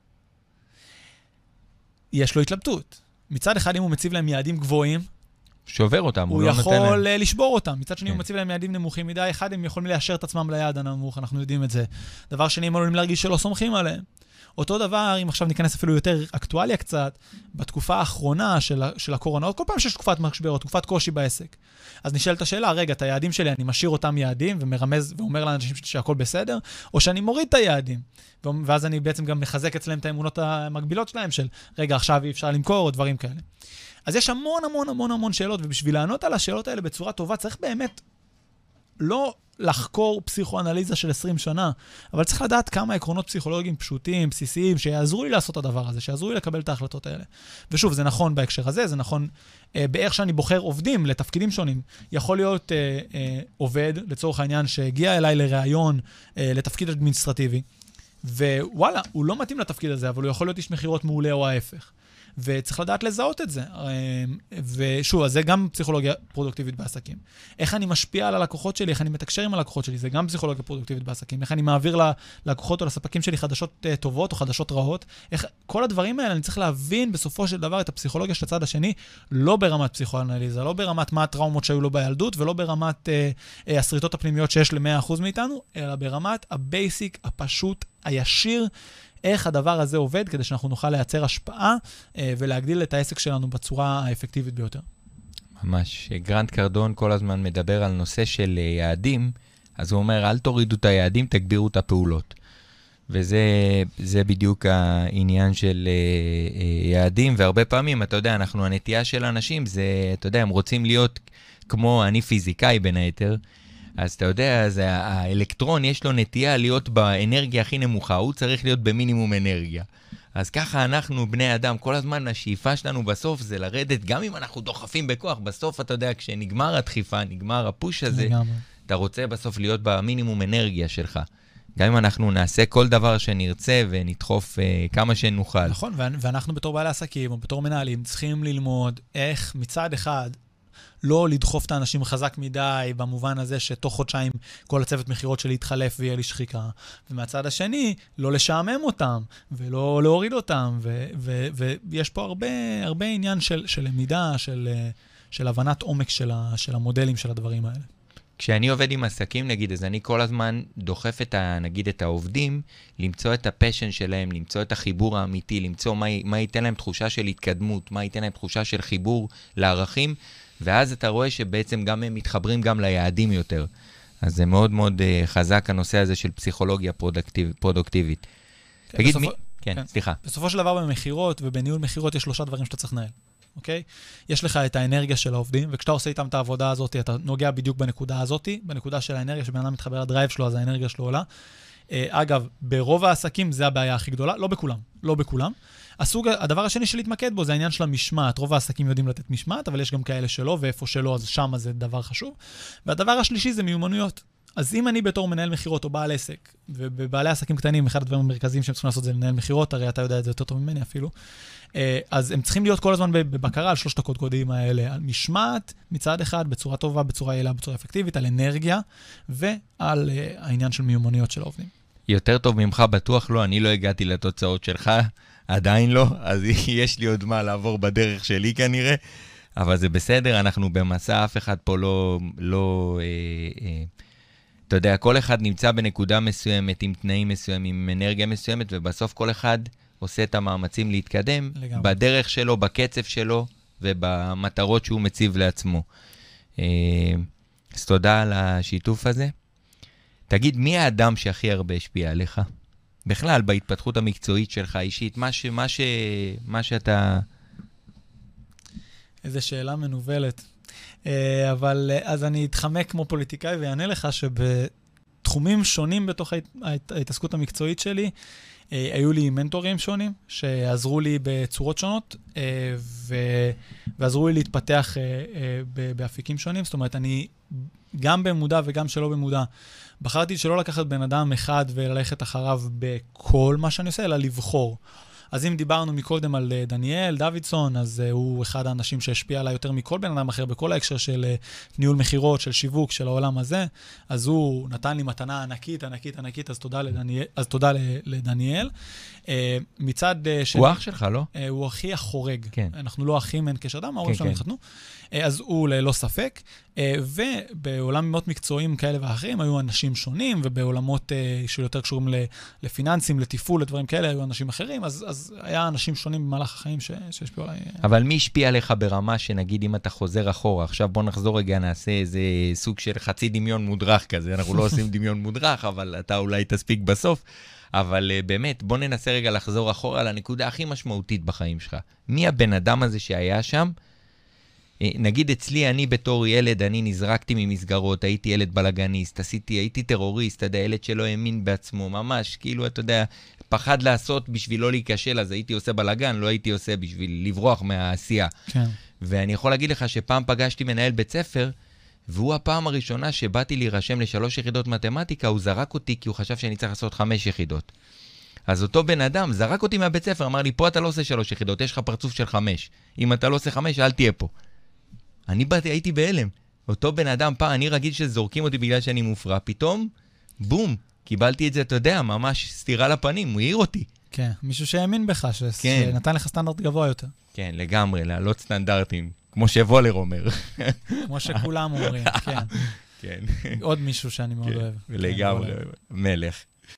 יש לו התלבטות. מצד אחד, אם הוא מציב להם יעדים גבוהים, שובר אותם, הוא יכול לשבור אותם. מצד שני, הוא מציב להם יעדים נמוכים מדי. אחד, הם יכולים לאשר את עצמם ליעד הנמוך, אנחנו יודעים את זה. דבר שני, הם עלולים להרגיש שלא סומכים עליהם. אותו דבר, אם עכשיו ניכנס אפילו יותר אקטואליה קצת, בתקופה האחרונה של הקורונה, עוד כל פעם שיש תקופת משבר או תקופת קושי בעסק. אז נשאלת השאלה, רגע, את היעדים שלי, אני משאיר אותם יעדים ומרמז ואומר לאנשים שהכל בסדר, או שאני מוריד את היעדים. ואז אני בעצם גם מחזק אצלם את האמונות המקבילות שלהם של, רגע, עכשיו אי אפשר למכור או דברים כאלה. אז יש המון המון המון המון שאלות, ובשביל לענות על השאלות האלה בצורה טובה, צריך באמת לא לחקור פסיכואנליזה של 20 שנה, אבל צריך לדעת כמה עקרונות פסיכולוגיים פשוטים, בסיסיים, שיעזרו לי לעשות את הדבר הזה, שיעזרו לי לקבל את ההחלטות האלה. ושוב, זה נכון בהקשר הזה, זה נכון באיך שאני בוחר עובדים לתפקידים שונים. יכול להיות עובד, לצורך העניין, שהגיע אליי לראיון לתפקיד אדמיניסטרטיבי, ווואלה, הוא לא מתאים לתפקיד הזה, אבל הוא יכול להיות איש מחירות מעולה או ההפך. וצריך לדעת לזהות את זה. ושוב, אז זה גם פסיכולוגיה פרודוקטיבית בעסקים. איך אני משפיע על הלקוחות שלי, איך אני מתקשר עם הלקוחות שלי, זה גם פסיכולוגיה פרודוקטיבית בעסקים. איך אני מעביר ללקוחות או לספקים שלי חדשות טובות או חדשות רעות. כל הדברים האלה, אני צריך להבין בסופו של דבר את הפסיכולוגיה של הצד השני, לא ברמת פסיכואנליזה, לא ברמת מה הטראומות שהיו לו בילדות, ולא ברמת הסריטות הפנימיות שיש ל100% מאיתנו, אלא ברמת הבייסיק, הפשוט, הישיר, איך הדבר הזה עובד, כדי שאנחנו נוכל לייצר השפעה ולהגדיל את העסק שלנו בצורה האפקטיבית ביותר. ממש. גרנט קרדון כל הזמן מדבר על נושא של יעדים, אז הוא אומר, אל תורידו את היעדים, תגבירו את הפעולות. וזה בדיוק העניין של יעדים, והרבה פעמים, אתה יודע, הנטייה של אנשים, זה, אתה יודע, הם רוצים להיות כמו אני פיזיקאי בין היתר, אז אתה יודע, אז האלקטרון יש לו נטייה להיות באנרגיה הכי נמוכה, הוא צריך להיות במינימום אנרגיה. אז ככה אנחנו, בני אדם, כל הזמן השאיפה שלנו בסוף זה לרדת, גם אם אנחנו דוחפים בכוח, בסוף אתה יודע, כשנגמר הדחיפה, נגמר הפוש הזה, אתה רוצה בסוף להיות במינימום אנרגיה שלך. גם אם אנחנו נעשה כל דבר שנרצה ונדחוף כמה שנוכל. נכון, ואנחנו בתור בעלי עסקים או בתור מנהלים צריכים ללמוד איך מצד אחד לא לדחוף את האנשים חזק מדי, במובן הזה שתוך חודשיים כל הצוות מחירות שלי יתחלף ויהיה לי שחיקה. ומהצד השני, לא לשעמם אותם, ולא להוריד אותם, ויש פה הרבה עניין של למידה, של הבנת עומק של המודלים של הדברים האלה. כשאני עובד עם עסקים, נגיד, אז אני כל הזמן דוחף נגיד, את העובדים, למצוא את הפשן שלהם, למצוא את החיבור האמיתי, למצוא מה ייתן להם תחושה של התקדמות, מה ייתן להם תחושה של חיבור לערכים, ואז אתה רואה שבעצם גם הם מתחברים גם ליעדים יותר. אז זה מאוד מאוד חזק הנושא הזה של פסיכולוגיה פרודוקטיבית. תגיד מי... כן, סליחה. בסופו של דבר במחירות ובניהול מחירות יש 3 דברים שאתה צריך לנהל. אוקיי? יש לך את האנרגיה של העובדים, וכשאתה עושה איתם את העבודה הזאת, אתה נוגע בדיוק בנקודה הזאת, בנקודה של האנרגיה, שבן אדם מתחבר לדרייב שלו, אז האנרגיה שלו עולה. אגב, ברוב העסקים זה הבעיה הכי גדולה, לא בכולם. הדבר השני שלהתמקד בו זה העניין של המשמעת. רוב העסקים יודעים לתת משמעת, אבל יש גם כאלה שלא, ואיפה שלא, אז שם זה דבר חשוב. והדבר השלישי זה מיומנויות. אז אם אני בתור מנהל מחירות או בעל עסק, ובבעלי עסקים קטנים, אחד הדברים המרכזיים שהם צריכים לעשות זה לנהל מחירות, הרי אתה יודע את זה יותר טוב ממני אפילו, אז הם צריכים להיות כל הזמן בבקרה על 3 הקודקודים האלה, על משמעת מצד אחד, בצורה טובה, בצורה יעילה, בצורה אפקטיבית, על אנרגיה, ועל העניין של מיומנויות של העובדים. יותר טוב ממך בטוח לא, אני לא הגעתי לתוצאות שלך, עדיין לא, אז יש לי עוד מה לעבור בדרך שלי כנראה, אבל זה בסדר, אנחנו במסע, אף אחד פה לא אתה יודע, כל אחד נמצא בנקודה מסוימת, עם תנאים מסוימים, עם אנרגיה מסוימת, ובסוף כל אחד עושה את המאמצים להתקדם, לגמרי. בדרך שלו, בקצב שלו, ובמטרות שהוא מציב לעצמו. אז תודה על השיתוף הזה. תגיד, מי האדם שהכי הרבה השפיע עליך? בכלל, בהתפתחות המקצועית שלך, אישית, מה שאתה... איזו שאלה מנובלת. אבל אז אני אתחמק כמו פוליטיקאי ויענה לך שבתחומים שונים בתוך ההתעסקות המקצועית שלי, היו לי מנטורים שונים שעזרו לי בצורות שונות ועזרו לי להתפתח באפיקים שונים. זאת אומרת, אני גם במודע וגם שלא במודע, בחרתי שלא לקחת בן אדם אחד וללכת אחריו בכל מה שאני עושה, אלא לבחור. אז אם דיברנו מקודם על דניאל דוידסון, אז הוא אחד האנשים שהשפיע עליי יותר מכל בן אדם אחר, בכל ההקשר של ניהול מחירות, של שיווק, של העולם הזה. אז הוא נתן לי מתנה ענקית, אז תודה לדניאל. מצד שני... הוא אח שלך, לא? הוא אחי החורג. כן. אנחנו לא אחים, אין קשר דם, ההורים שלנו התחתנו. אז הוא ללא ספק. ובעולמות מקצועיים כאלה ואחרים היו אנשים שונים, ובעולמות שיותר קשורים לפיננסים, לטיפול, לדברים כאלה, היו אנשים אחרים. אז היה אנשים שונים במהלך החיים שהשפיעו עליי. אבל מי השפיע עליך ברמה שנגיד אם אתה חוזר אחורה, עכשיו בוא נחזור רגע, נעשה איזה סוג של חצי דמיון מודרך כזה, אנחנו לא עושים דמיון מודרך, אבל אתה אולי תספיק בסוף, אבל באמת בוא ננסה רגע לחזור אחורה לנקודה הכי משמעותית בחיים שלך. מי הבן אדם הזה שהיה שם? נגיד אצלי, אני בתור ילד, אני נזרקתי ממסגרות, הייתי ילד בלגניסט, הייתי טרוריסט, אתה יודע, ילד שלא האמין בעצמו, ממש, כאילו, אתה יודע, פחד לעשות בשביל לא להיכשל, אז הייתי עושה בלגן, לא הייתי עושה בשביל לברוח מהעשייה. כן. ואני יכול להגיד לך שפעם פגשתי מנהל בית ספר, והוא הפעם הראשונה שבאתי להירשם ל3 יחידות מתמטיקה, הוא זרק אותי כי הוא חשב שאני צריך לעשות 5 יחידות. אז אותו בן אדם זרק אותי מהבית ספר, אמר לי, פה אתה לא עושה 3 יחידות, יש לך פרצוף של 5. אם אתה לא עושה 5, אל תהיה פה. הייתי בהלם. אותו בן אדם, אני רגיל שזורקים אותי בגלל שאני מופרע, פתאום, בום, קיבלתי את זה, אתה יודע, ממש סתירה לפנים, הוא העיר אותי. כן, מישהו שהאמין בך, שנתן לך סטנדרט גבוה יותר. כן, לגמרי, להעלות סטנדרטים, כמו שוולר אומר. כמו שכולם אומרים, כן. כן. עוד מישהו שאני מאוד אוהב. לגמרי, מלך.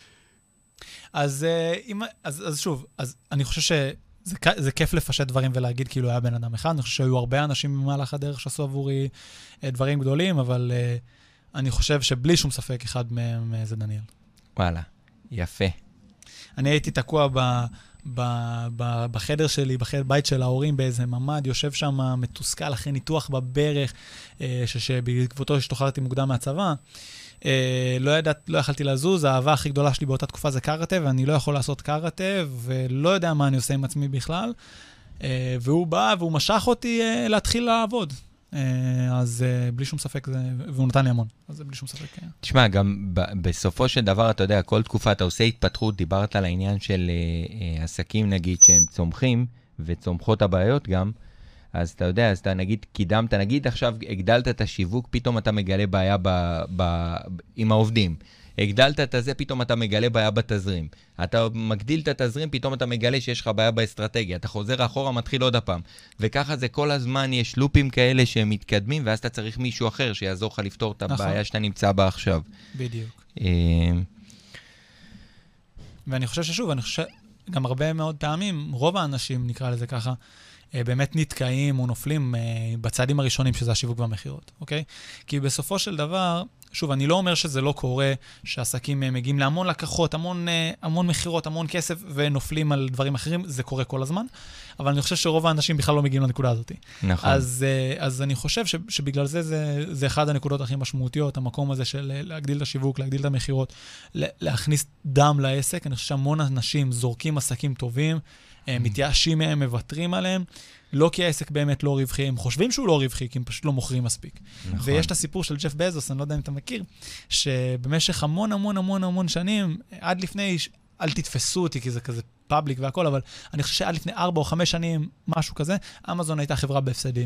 אז שוב, אני חושב שזה כיף לפשט דברים ולהגיד כאילו היה בן אדם אחד. אני חושב שהיו הרבה אנשים במהלך הדרך שעשו עבורי דברים גדולים, אבל אני חושב שבלי שום ספק אחד מהם זה דניאל. וואלה, יפה. אני הייתי תקוע בחדר שלי, בית של ההורים, באיזה ממד, יושב שם מתוסכל אחרי ניתוח בברך, שבעקבותו השתוחררתי מוקדם מהצבא. לא יכלתי לזוז, האהבה הכי גדולה שלי באותה תקופה זה קראטה, ואני לא יכול לעשות קראטה, ולא יודע מה אני עושה עם עצמי בכלל. והוא בא והוא משך אותי להתחיל לעבוד. אז בלי שום ספק, והוא נתן לי המון, אז זה בלי שום ספק. תשמע, גם בסופו של דבר, אתה יודע, כל תקופה אתה עושה התפתחות, דיברת על העניין של עסקים, נגיד, שהם צומחים, וצומחות הבעיות גם, אז אתה יודע, אז אתה נגיד, קידמת, נגיד עכשיו הגדלת את השיווק, פתאום אתה מגלה בעיה עם העובדים. הגדלת את זה, פתאום אתה מגלה בעיה בתזרים. אתה מגדיל את התזרים, פתאום אתה מגלה שיש לך בעיה באסטרטגיה. אתה חוזר אחורה, מתחיל עוד הפעם. וככה זה כל הזמן, יש לופים כאלה שהם מתקדמים, ואז אתה צריך מישהו אחר שיעזור לך לפתור את הבעיה שאתה נמצא בה עכשיו. בדיוק. ואני חושב ששוב, גם הרבה מאוד פעמים, רוב האנשים, נקרא לזה ככה, באמת נתקעים או נופלים בצעדים הראשונים, שזה השיווק והמחירות, אוקיי? כי בסופו של דבר, שוב, אני לא אומר שזה לא קורה, שעסקים מגיעים להמון לקוחות, המון מחירות, המון כסף, ונופלים על דברים אחרים, זה קורה כל הזמן, אבל אני חושב שרוב האנשים בכלל לא מגיעים לנקודה הזאת. נכון. אז אני חושב שבגלל זה אחד הנקודות הכי משמעותיות, המקום הזה של להגדיל את השיווק, להגדיל את המחירות, להכניס דם לעסק. אני חושב שהמון אנשים זורקים עסקים טובים, מתייאשים מהם, מוותרים עליהם, לא כי העסק באמת לא רווחי, הם חושבים שהוא לא רווחי, כי הם פשוט לא מוכרים מספיק. נכון. ויש את הסיפור של ג'ף בזוס, אני לא יודע אם אתה מכיר, שבמשך המון שנים, עד לפני, אל תתפסו אותי, כי זה כזה פאבליק והכל, אבל אני חושב שעד לפני 4 או 5 שנים, משהו כזה, אמזון הייתה חברה בהפסדים.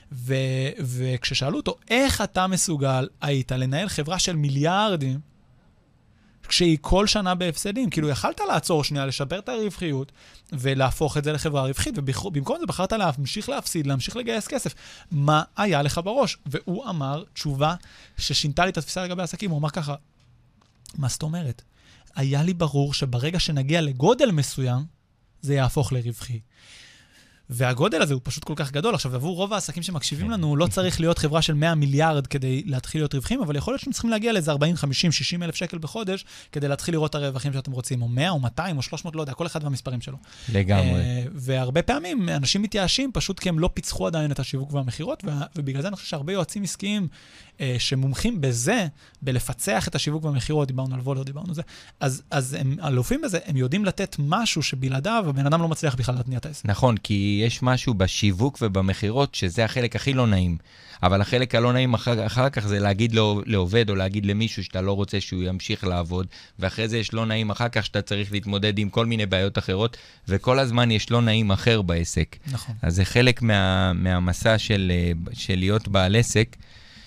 וכששאלו אותו, איך אתה מסוגל היית לנהל חברה של מיליארדים, כשהיא כל שנה בהפסדים, כאילו יכלת לעצור שנייה, לשפר את הרווחיות, ולהפוך את זה לחברה רווחית, ובמקום זה בחרת להמשיך להפסיד, להמשיך לגייס כסף. מה היה לך בראש? והוא אמר תשובה ששינתה לי את התפיסה לגבי העסקים, הוא אמר ככה, מה זאת אומרת? היה לי ברור שברגע שנגיע לגודל מסוים, זה יהפוך לרווחי. והגודל הזה הוא פשוט כל כך גדול. עכשיו, עבור רוב העסקים שמקשיבים לנו, לא צריך להיות חברה של 100 מיליארד כדי להתחיל להיות רווחים, אבל יכול להיות שאתם צריכים להגיע לאיזה 40, 50, 60 אלף שקל בחודש, כדי להתחיל לראות את הרווחים שאתם רוצים, או 100, או 200, או 300, לא יודע, כל אחד והמספרים שלו. לגמרי. והרבה פעמים אנשים מתייאשים פשוט כי הם לא פיצחו עדיין את השיווק והמחירות, ובגלל זה אני חושב שהרבה יועצים עסקיים שמומחים בזה, בלפצח את השיווק והמחירות, דיברנו על וולר, דיברנו על זה, אז הם אלופים בזה, הם יודעים לתת משהו שבלעדיו, הבן אדם לא מצליח בכלל להתניע את העסק. נכון, כי יש משהו בשיווק ובמחירות, שזה החלק הכי לא נעים. אבל החלק הלא נעים אחר כך זה להגיד לעובד, או להגיד למישהו שאתה לא רוצה שהוא ימשיך לעבוד, ואחרי זה יש לא נעים אחר כך שאתה צריך להתמודד עם כל מיני בעיות אחרות, וכל הזמן יש לא נעים אחר בעסק. נכון. אז זה חלק מהמסע של להיות בעל עסק.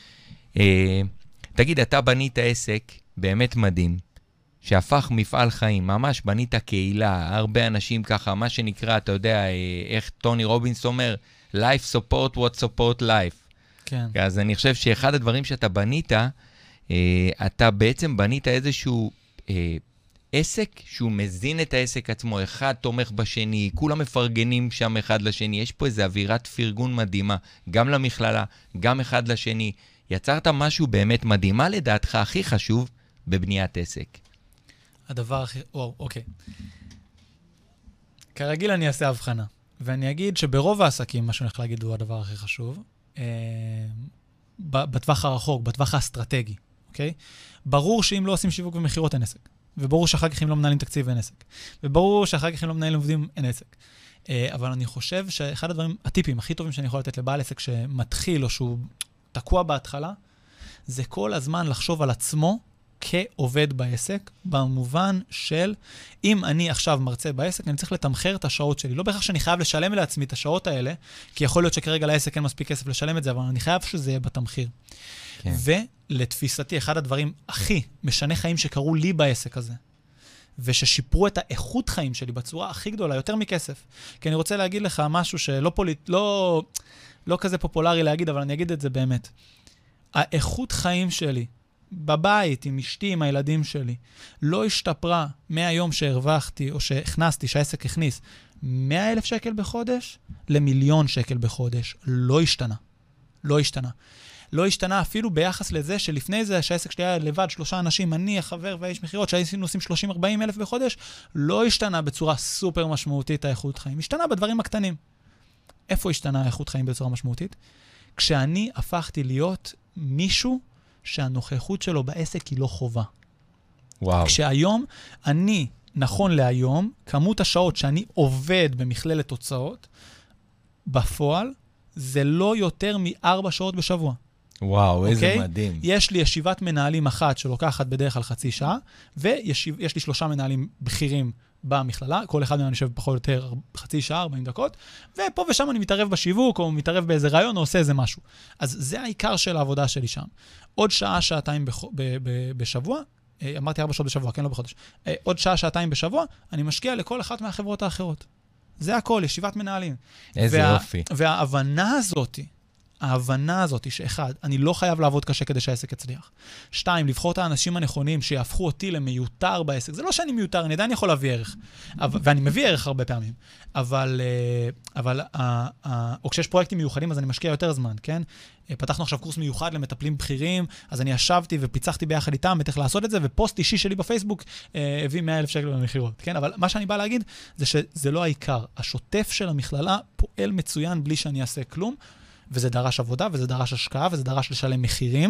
תגיד, אתה בנית עסק באמת מדהים, שהפך מפעל חיים, ממש בנית קהילה, הרבה אנשים ככה, מה שנקרא, אתה יודע, איך טוני רובינס אומר, life support what support life. כן. אז אני חושב שאחד הדברים שאתה בנית, אתה בעצם בנית איזשהו עסק שהוא מזין את העסק עצמו, אחד תומך בשני, כולם מפרגנים שם אחד לשני, יש פה איזו אווירת פרגון מדהימה, גם למכללה, גם אחד לשני. יצרת משהו באמת מדהימה לדעתך, הכי חשוב בבניית עסק. הדבר הכי... אוקיי. כרגיל אני אעשה הבחנה, ואני אגיד שברוב העסקים, מה שאני הולך להגיד הוא הדבר הכי חשוב, בטווח הרחוק, בטווח האסטרטגי, אוקיי? ברור שאם לא עושים שיווק ומחירות אין עסק, וברור שאחר כך אם לא מנהלים תקציב אין עסק, וברור שאחר כך אם לא מנהלים עובדים אין עסק. אבל אני חושב שאחד הדברים, הטיפים הכי טובים שאני יכול לתת לבעל עסק שמתחיל או שהוא תקוע בהתחלה, זה כל הזמן לחשוב על עצמו כעובד בעסק, במובן של, אם אני עכשיו מרצה בעסק, אני צריך לתמחר את השעות שלי. לא בהכרח שאני חייב לשלם לעצמי את השעות האלה, כי יכול להיות שכרגע לעסק אין מספיק כסף לשלם את זה, אבל אני חייב שזה יהיה בתמחיר. כן. ולתפיסתי, אחד הדברים הכי משנה חיים שקרו לי בעסק הזה, וששיפרו את האיכות חיים שלי בצורה הכי גדולה, יותר מכסף. כי אני רוצה להגיד לך משהו שלא לא כזה פופולרי להגיד, אבל אני אגיד את זה באמת. האיכות חיים שלי, בבית, עם אשתי, עם הילדים שלי, לא השתפרה מהיום שהרווחתי, או שהכנסתי, שהעסק הכניס, 100,000 שקל בחודש, ל1,000,000 שקל בחודש. לא השתנה. לא השתנה. לא השתנה אפילו ביחס לזה שלפני זה, שהעסק שלי היה לבד, 3 אנשים, אני, החבר והאיש מכירות, שהיינו עושים 30-40 אלף בחודש, לא השתנה בצורה סופר משמעותית האיכות חיים. השתנה בדברים הקטנים. איפה השתנה האיכות חיים בצורה משמעותית? כשאני הפכתי להיות מישהו שהנוכחות שלו בעסק היא לא חובה. וואו. כשהיום, נכון להיום, כמות השעות שאני עובד במכללת תוצאות, בפועל, זה לא יותר מ4 שעות בשבוע. וואו, איזה מדהים. יש לי ישיבת מנהלים אחת שלוקחת בדרך כלל חצי שעה, ויש לי 3 מנהלים בכירים במכללה, כל אחד מהם יושב פחות או יותר חצי שעה, 40 דקות, ופה ושם אני מתערב בשיווק, או מתערב באיזה רעיון, או עושה איזה משהו. אז זה העיקר של העבודה שלי שם. עוד שעה, שעתיים בשבוע, אמרתי 4 שעות בשבוע, כן, לא בחודש. עוד שעה, שעתיים בשבוע, אני משקיע לכל אחת מהחברות האחרות. זה הכל, ישיבת מנהלים. איזה יופי. ההבנה הזאת שאחד, אני לא חייב לעבוד קשה כדי שהעסק יצליח. 2, לבחור את האנשים הנכונים שיהפכו אותי למיותר בעסק. זה לא שאני מיותר, אני עדיין יכול להביא ערך. ואני מביא ערך הרבה פעמים. או כשיש פרויקטים מיוחדים, אז אני משקיע יותר זמן, כן? פתחנו עכשיו קורס מיוחד למטפלים בכירים, אז אני ישבתי ופיצחתי ביחד איתם איך לעשות את זה, ופוסט אישי שלי בפייסבוק הביא 100,000 שקל במכירות, כן? אבל מה שאני בא להגיד זה שזה לא העיקר. השוטף של המכללה פועל מצוין בלי שאני אעשה כלום, וזה דרש עבודה, וזה דרש השקעה, וזה דרש לשלם מחירים,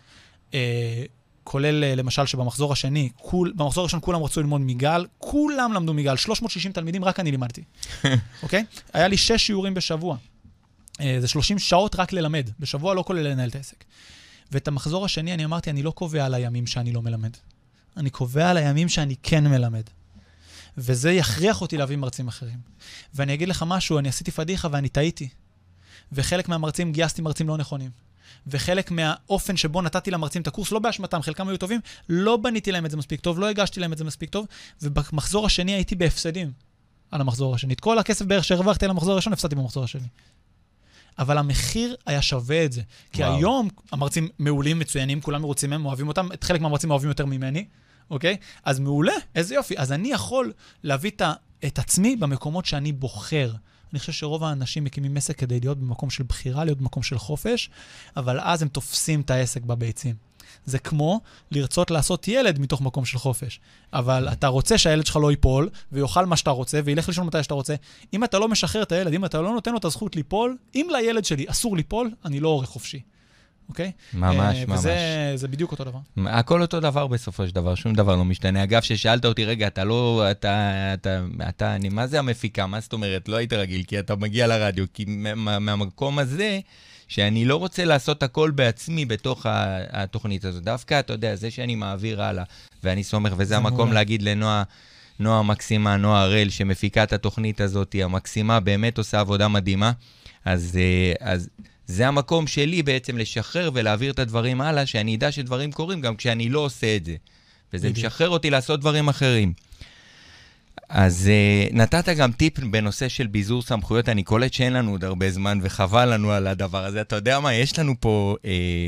כולל למשל שבמחזור השני, במחזור הראשון כולם רצו ללמוד מגל, כולם למדו מגל, 360 תלמידים, רק אני לימדתי. אוקיי? היה לי 6 שיעורים בשבוע. זה 30 שעות רק ללמד, בשבוע לא כולל לנהל את העסק. ואת המחזור השני אני אמרתי, אני לא קובע על הימים שאני לא מלמד. אני קובע על הימים שאני כן מלמד. וזה יכריח אותי להביא מרצים אחרים. ואני אגיד לך משהו, אני עשיתי פדיחה ואני טעיתי. וחלק מהמרצים גייסתי מרצים לא נכונים. וחלק מהאופן שבו נתתי למרצים את הקורס, לא באשמתם, חלקם היו טובים, לא בניתי להם את זה מספיק טוב, לא הגשתי להם את זה מספיק טוב, ובמחזור השני הייתי בהפסדים על המחזור השני. את כל הכסף בערך שהרווחתי על המחזור הראשון, הפסדתי במחזור השני. אבל המחיר היה שווה את זה. כי היום המרצים מעולים, מצוינים, כולם מרוצים מהם, אוהבים אותם, את חלק מהמרצים אוהבים יותר ממני, אוקיי? אז מעולה, איזה יופי. אז אני יכול להביא את עצמי במקומות שאני בוחר. אני חושב שרוב האנשים מקימים עסק כדי להיות במקום של בחירה, להיות במקום של חופש, אבל אז הם תופסים את העסק בביצים. זה כמו לרצות לעשות ילד מתוך מקום של חופש. אבל אתה רוצה שהילד שלך לא ייפול, ויאכל מה שאתה רוצה, וילך לישון מתי שאתה רוצה. אם אתה לא משחרר את הילד, אם אתה לא נותן לו את הזכות ליפול, אם לילד שלי אסור ליפול, אני לא עורך חופשי. אוקיי? ממש, ממש. וזה בדיוק אותו דבר. הכל אותו דבר בסופו של דבר, שום דבר לא משתנה. אגב, ששאלת אותי, רגע, מה זה המפיקה? מה זאת אומרת? לא היית רגיל, כי אתה מגיע לרדיו, כי מהמקום הזה, שאני לא רוצה לעשות הכל בעצמי בתוך התוכנית הזאת. דווקא, אתה יודע, זה שאני מעביר הלאה, ואני סומך, וזה המקום להגיד לנועה מקסימה, נועה הראל, שמפיקה את התוכנית הזאת, המקסימה באמת עושה עבודה מדהימה. אז זה המקום שלי בעצם לשחרר ולהעביר את הדברים הלאה, שאני ידע שדברים קורים גם כשאני לא עושה את זה. וזה משחרר אותי לעשות דברים אחרים. אז נתת גם טיפ בנושא של ביזור סמכויות. אני קולט שאין לנו עוד הרבה זמן וחבל לנו על הדבר הזה. אתה יודע מה, יש לנו פה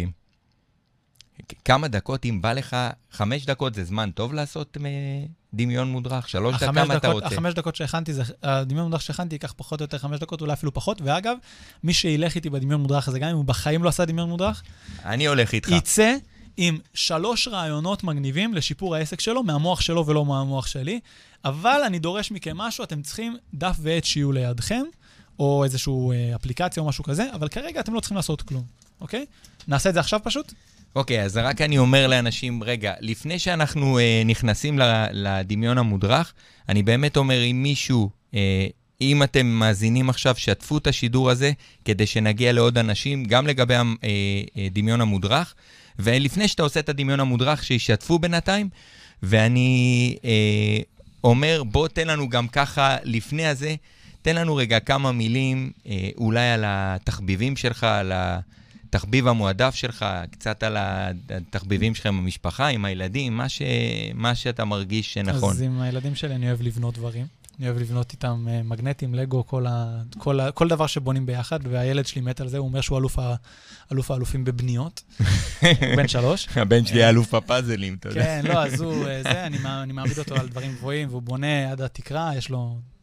כמה דקות, אם בא לך 5 דקות, זה זמן טוב לעשות דמיון מודרך, 3 דקות, כמה אתה רוצה? 5 דקות שהכנתי, הדמיון מודרך שהכנתי ייקח פחות או יותר 5 דקות, אולי אפילו פחות, ואגב, מי שילך איתי בדמיון מודרך הזה, גם אם הוא בחיים לא עשה דמיון מודרך, אני הולך איתך. יצא עם 3 רעיונות מגניבים לשיפור העסק שלו, מהמוח שלו ולא מהמוח שלי, אבל אני דורש מכם משהו, אתם צריכים דף ועט שיהיו לידכם, או איזשהו אפליקציה או משהו כזה, אבל כרגע אתם לא צריכים לעשות כלום, אוקיי? נעשה את זה עכשיו פשוט? אוקיי, אז רק אני אומר לאנשים, רגע, לפני שאנחנו נכנסים לדמיון המודרך, אני באמת אומר, אם מישהו, אם אתם מאזינים עכשיו, שתפו את השידור הזה, כדי שנגיע לעוד אנשים, גם לגבי הדמיון המודרך, ולפני שאתה עושה את הדמיון המודרך, שישתפו בינתיים, ואני אומר, בוא תן לנו גם ככה, לפני הזה, תן לנו רגע כמה מילים, אולי על התחביבים שלך, על התחביב המועדף שלך, קצת על התחביבים שלך עם המשפחה, עם הילדים, מה שאתה מרגיש שנכון. אז עם הילדים שלי אני אוהב לבנות דברים. אני אוהב לבנות איתם מגנטים, לגו, כל דבר שבונים ביחד, והילד שלי מת על זה, הוא אומר שהוא אלוף האלופים בבניות. הוא בן 3. הבן שלי אלוף הפאזלים, אתה יודע. כן, לא, אז הוא, אני מעמיד אותו על דברים גבוהים, והוא בונה עד התקרה, יש לו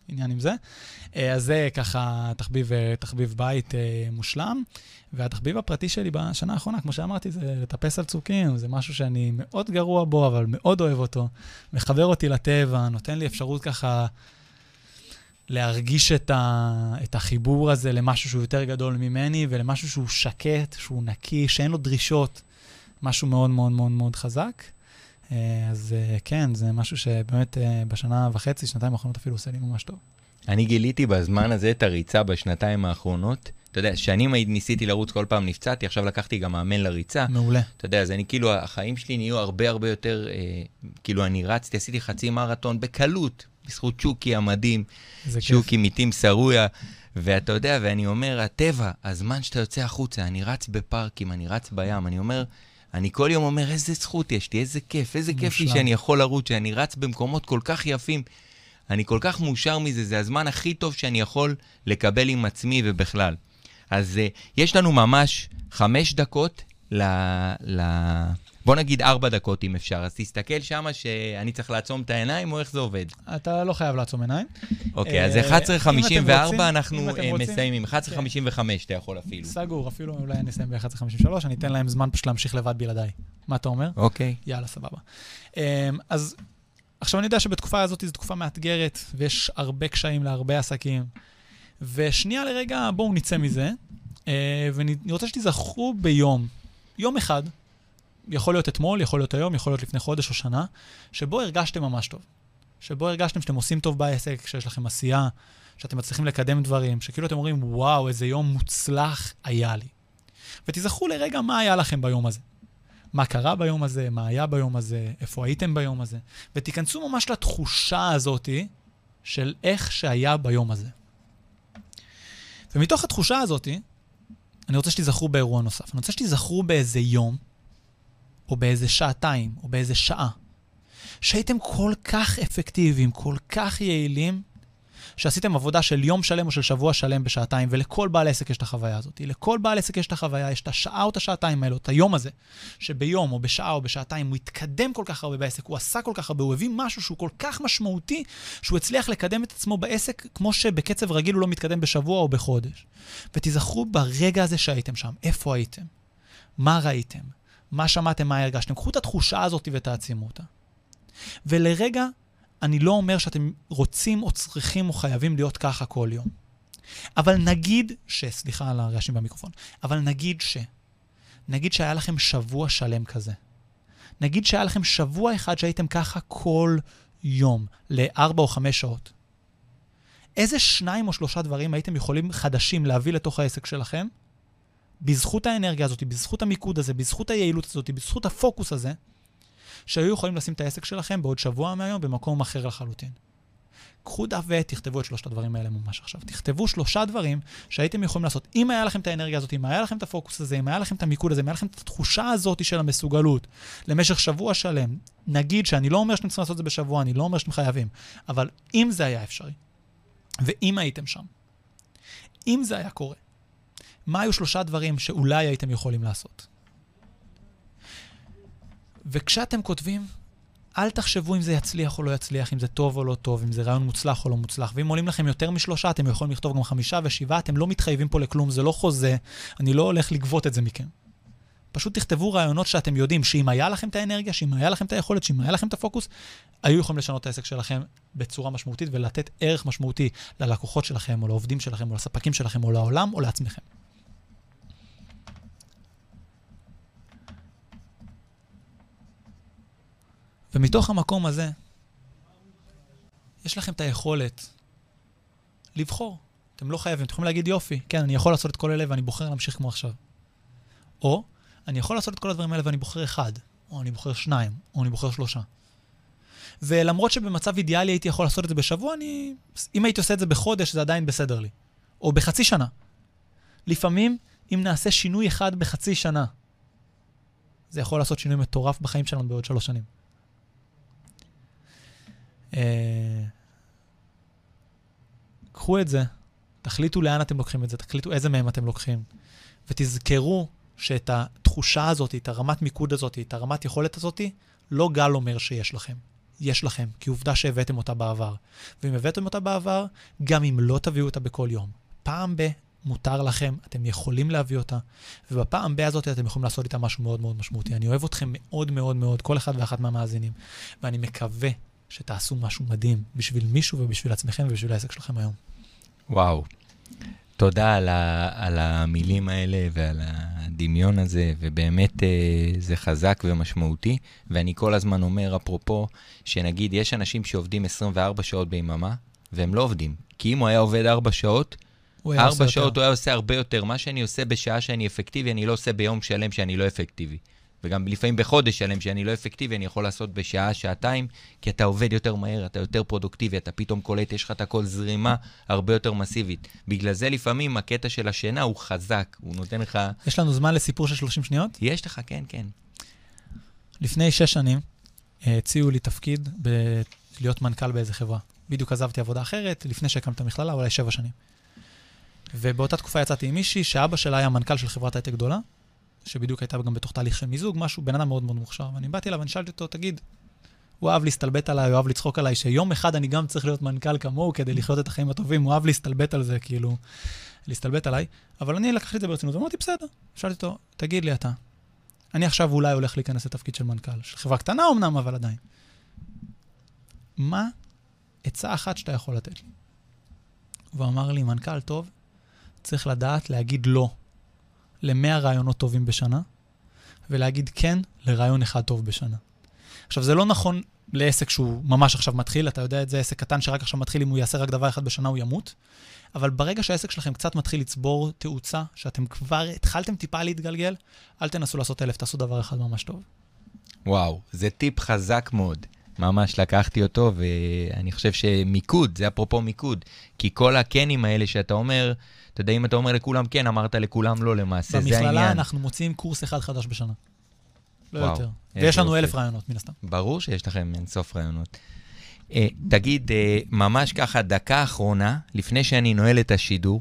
עניין עם זה. אז זה ככה תחביב בית מושלם. והתחביב הפרטי שלי בשנה האחרונה, כמו שאמרתי, זה לטפס על צוקים. זה משהו שאני מאוד גרוע בו, אבל מאוד אוהב אותו. מחבר אותי לטבע, נותן לי אפשרות ככה להרגיש את החיבור הזה למשהו שהוא יותר גדול ממני, ולמשהו שהוא שקט, שהוא נקי, שאין לו דרישות. משהו מאוד מאוד מאוד מאוד חזק. אז כן, זה משהו שבאמת בשנה וחצי, שנתיים האחרונות אפילו עושה לי ממש טוב. אני גיליתי בזמן הזה את הריצה בשנתיים האחרונות. אתה יודע, שנים ניסיתי לרוץ, כל פעם נפצעתי, עכשיו לקחתי גם מאמן לריצה. מעולה. אתה יודע, אז אני כאילו, החיים שלי נהיו הרבה הרבה יותר, כאילו אני רצתי, עשיתי חצי מרתון בקלות, בזכות שוקי המדהים, שוקי מיטים סרויה, ואתה יודע, ואני אומר, הטבע, הזמן שאתה יוצא החוצה, אני רץ בפארקים, אני רץ בים, אני אומר, אני כל יום אומר, איזה זכות יש לי, איזה כיף לי שאני יכול לרוץ, שאני רץ במקומות כל כך יפים, אני כל כך מאושר מזה, זה הזמן הכי טוב שאני יכול לקבל עם עצמי ובכלל. אז יש לנו ממש 5 דקות בוא נגיד 4 דקות אם אפשר, אז תסתכל שמה שאני צריך לעצום את העיניים או איך זה עובד. אתה לא חייב לעצום עיניים. אוקיי, אז 11:54 אנחנו מסיימים, 11:55 אתה יכול אפילו. סגור, אפילו אולי נסיים ב-11:53, אני אתן להם זמן פשוט להמשיך לבד בלעדיי. מה אתה אומר? אוקיי. יאללה, סבבה. אז עכשיו אני יודע שבתקופה הזאת זו תקופה מאתגרת, ויש הרבה קשיים להרבה עסקים, ושנייה לרגע בואו נצא מזה, ואני רוצה שתזכרו יום אחד, יכול להיות אתמול, יכול להיות היום, יכול להיות לפני חודש או שנה, שבו הרגשתם ממש טוב. שבו הרגשתם שאתם עושים טוב בעסק, שיש לכם עשייה, שאתם מצליחים לקדם דברים, שכאילו אתם אומרים, וואו, איזה יום מוצלח היה לי. ותזכרו לרגע מה היה לכם ביום הזה. מה קרה ביום הזה, מה היה ביום הזה, איפה הייתם ביום הזה. ותיכנסו ממש לתחושה הזאת של איך שהיה ביום הזה. ומתוך התחושה הזאת, אני רוצה שתזכרו באירוע נוסף. אני רוצה שתזכרו באיזה יום, או באיזה שעתיים, או באיזה שעה, שהייתם כל כך אפקטיביים, כל כך יעילים, שעשיתם עבודה של יום שלם או של שבוע שלם בשעתיים, ולכל בעל עסק יש את החוויה הזאת. לכל בעל עסק יש את החוויה, יש את השעה או את השעתיים האלו, את היום הזה, שביום או בשעה או בשעתיים הוא התקדם כל כך הרבה בעסק, הוא עשה כל כך הרבה, הוא הביא משהו שהוא כל כך משמעותי, שהוא הצליח לקדם את עצמו בעסק, כמו שבקצב רגיל הוא לא מתקדם בשבוע או בחודש. ותזכרו ברגע הזה שהייתם שם, איפה הייתם? מה ראיתם? מה שמעתם, מה הרגשתם? קחו את התחושה הזאת ותעצימו אותה. ולרגע, אני לא אומר שאתם רוצים או צריכים או חייבים להיות ככה כל יום. אבל נגיד סליחה על הרעשים במיקרופון, אבל נגיד שהיה לכם שבוע שלם כזה. נגיד שהיה לכם שבוע אחד שהייתם ככה כל יום, ל4 או 5 שעות. איזה 2 או 3 דברים הייתם יכולים חדשים להביא לתוך העסק שלכם? בזכות האנרגיה הזאת, בזכות המיקוד הזה, בזכות היעילות הזאת, בזכות הפוקוס הזה, שהיו יכולים לשים את העסק שלכם בעוד שבוע מהיום במקום אחר לחלוטין. קחו דף ותכתבו את 3 הדברים האלה ממש עכשיו. תכתבו 3 דברים שהייתם יכולים לעשות. אם היה לכם את האנרגיה הזאת, אם היה לכם את הפוקוס הזה, אם היה לכם את המיקוד הזה, אם היה לכם את התחושה הזאת של המסוגלות למשך שבוע שלם, נגיד שאני לא אומר שאתם צריכים לעשות את זה בשבוע, אני לא אומר שאתם חייבים, אבל אם זה היה אפשרי, ואם הייתם שם, אם זה היה קורה, מה היו 3 דברים שאולי הייתם יכולים לעשות? וכשאתם כותבים, אל תחשבו אם זה יצליח או לא יצליח, אם זה טוב או לא טוב, אם זה רעיון מוצלח או לא מוצלח. ואם עולים לכם יותר מ3, אתם יכולים לכתוב גם 5 ו7, אתם לא מתחייבים פה לכלום, זה לא חוזה, אני לא הולך לגבות את זה מכם. פשוט תכתבו רעיונות שאתם יודעים שאם היה לכם את האנרגיה, שאם היה לכם את היכולת, שאם היה לכם את הפוקוס, היו יכולים לשנות את העסק שלכם בצורה משמעותית ולתת ערך משמעותי ללקוחות שלכם או לעובדים שלכם או לספקים שלכם או לעולם או לעצמכם. ומתוך המקום הזה, יש לכם את היכולת לבחור. אתם לא חייבים, אתם יכולים להגיד יופי, כן, אני יכול לעשות את כל אלה ואני בוחר להמשיך כמו עכשיו. או, אני יכול לעשות את כל הדברים האלה ואני בוחר 1, או אני בוחר 2, או אני בוחר 3. ולמרות שבמצב אידיאלי הייתי יכול לעשות את זה בשבוע, אם הייתי עושה את זה בחודש, זה עדיין בסדר לי. או בחצי שנה. לפעמים, אם נעשה שינוי אחד בחצי שנה, זה יכול לעשות שינוי מטורף בחיים שלנו בעוד 3 שנים. קחו את זה, תחליטו לאן אתם לוקחים את זה, תחליטו איזה מהם אתם לוקחים, ותזכרו שאת התחושה הזאת, את הרמת מיקוד הזאת, את הרמת יכולת הזאת, לא גל אומר שיש לכם. יש לכם, כי עובדה שהבאתם אותה בעבר. ואם הבאתם אותה בעבר, גם אם לא תביאו אותה בכל יום. פעם מותר לכם, אתם יכולים להביא אותה, ובפעם הזאת אתם יכולים לעשות איתה משהו מאוד מאוד משמעותי. אני אוהב אתכם מאוד מאוד מאוד, כל אחד ואחת מהמאזינים, ואני מקווה שתעשו משהו מדהים בשביל מישהו ובשביל עצמכם ובשביל העסק שלכם היום. וואו. תודה על המילים האלה ועל הדמיון הזה, ובאמת זה חזק ומשמעותי, ואני כל הזמן אומר, אפרופו, שנגיד יש אנשים שעובדים 24 שעות ביממה, והם לא עובדים, כי אם הוא היה עובד 4 שעות, 4 שעות הוא היה עושה הרבה יותר. מה שאני עושה בשעה שאני אפקטיבי, אני לא עושה ביום שלם שאני לא אפקטיבי. וגם לפעמים בחודש שלם שאני לא אפקטיבי, אני יכול לעשות בשעה, שעתיים, כי אתה עובד יותר מהר, אתה יותר פרודוקטיבי, אתה פתאום קולט, יש לך את הכל זרימה הרבה יותר מסיבית. בגלל זה לפעמים הקטע של השינה הוא חזק, הוא נותן לך... יש לנו זמן לסיפור של 30 שניות? יש לך, כן, כן. לפני 6 שנים, הציעו לי תפקיד להיות מנכ"ל באיזה חברה. בדיוק עזבתי עבודה אחרת, לפני שהקמתי את המכללה, אולי 7 שנים. ובאותה תקופה יצאתי עם מישהי, שאבא שלה היה מנכ"ל של חברת הייטק גדולה, שבדיוק הייתה גם בתוך תהליך של מיזוג, משהו, בן אדם מאוד מאוד מוכשר. ואני באתי אליו ואני שאלתי אותו, תגיד, הוא אהב להסתלבט עליי, הוא אהב לצחוק עליי, שיום אחד אני גם צריך להיות מנכ"ל כמוהו, כדי לחיות את החיים הטובים, הוא אהב להסתלבט על זה, כאילו, להסתלבט עליי. אבל אני לקחתי את זה ברצינות, ואמרתי, בסדר. שאלתי אותו, תגיד לי אתה, אני עכשיו אולי הולך להיכנס לתפקיד של מנכ"ל, של חברה קטנה אמנם, אבל עדיין. מה עצה אחת שאתה יכול לתת לי? והוא אמר לי, מנכ"ל טוב, צריך לדעת להגיד לא ל100 רעיונות טובים בשנה, ולהגיד כן לרעיון אחד טוב בשנה. עכשיו, זה לא נכון לעסק שהוא ממש עכשיו מתחיל, אתה יודע את זה, עסק קטן שרק עכשיו מתחיל, אם הוא יעשה רק דבר אחד בשנה, הוא ימות. אבל ברגע שהעסק שלכם קצת מתחיל לצבור תאוצה, שאתם כבר התחלתם טיפה להתגלגל, אל תנסו לעשות 1000, תעשו דבר אחד ממש טוב. וואו, זה טיפ חזק מאוד. ממש לקחתי אותו, ואני חושב שמיקוד, זה אפרופו מיקוד, כי כל הקנים האלה שאתה אומר, אתה יודע, אם אתה אומר לכולם כן, אמרת לכולם לא למעשה, זה העניין. במכללה אנחנו מוציאים קורס אחד חדש בשנה. לא יותר. ויש לנו 1000 רעיונות, מן הסתם. ברור שיש לכם אינסוף רעיונות. תגיד, ממש ככה, דקה אחרונה, לפני שאני נועל את השידור,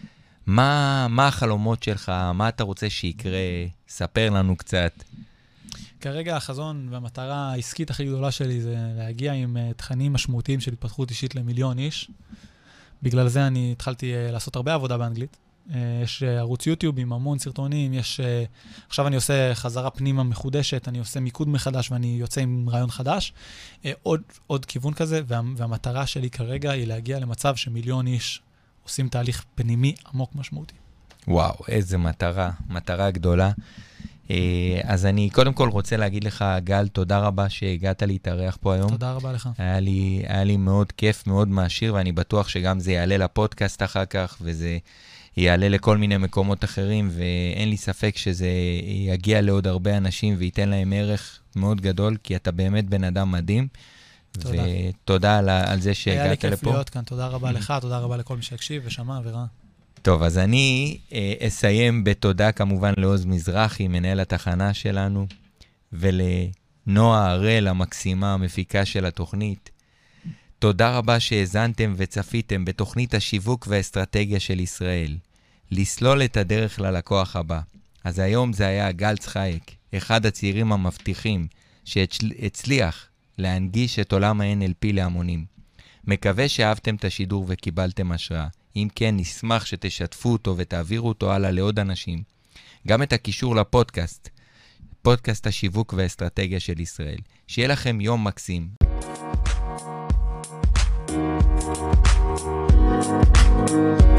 מה החלומות שלך, מה אתה רוצה שיקרה? ספר לנו קצת. כרגע החזון והמטרה העסקית הכי גדולה שלי זה להגיע עם תכנים משמעותיים של התפתחות אישית ל1,000,000 איש. בגלל זה אני התחלתי לעשות הרבה עבודה באנגלית. יש ערוץ יוטיוב עם המון סרטונים, עכשיו אני עושה חזרה פנימה מחודשת, אני עושה מיקוד מחדש ואני יוצא עם רעיון חדש. עוד כיוון כזה, והמטרה שלי כרגע היא להגיע למצב ש1,000,000 איש עושים תהליך פנימי עמוק משמעותי. וואו, איזה מטרה גדולה. אז אני קודם כל רוצה להגיד לך, גל, תודה רבה שהגעת להתארח פה היום. תודה רבה לך. היה לי מאוד כיף, מאוד מעשיר, ואני בטוח שגם זה יעלה לפודקאסט אחר כך, וזה יעלה לכל מיני מקומות אחרים, ואין לי ספק שזה יגיע לעוד הרבה אנשים, וייתן להם ערך מאוד גדול, כי אתה באמת בן אדם מדהים. תודה. ותודה על זה שהגעת לפה. היה לי כיף להיות כאן, תודה רבה לך, תודה רבה לכל מי שהקשיב ושמע וראה. טוב, אז אני אסיים בתודה כמובן לעוז מזרחי, מנהל התחנה שלנו, ולנועה הראל, המקסימה, המפיקה של התוכנית. תודה רבה שהזנתם וצפיתם בתוכנית השיווק והאסטרטגיה של ישראל. לסלול את הדרך ללקוח הבא. אז היום זה היה גל צחייק, אחד הצעירים המבטיחים שהצליח להנגיש את עולם ה-NLP להמונים. מקווה שאהבתם את השידור וקיבלתם השראה. אם כן, נשמח שתשתפו אותו ותעבירו אותו הלאה לעוד אנשים. גם את הקישור לפודקאסט, פודקאסט השיווק והאסטרטגיה של ישראל. שיהיה לכם יום מקסים. Thank you.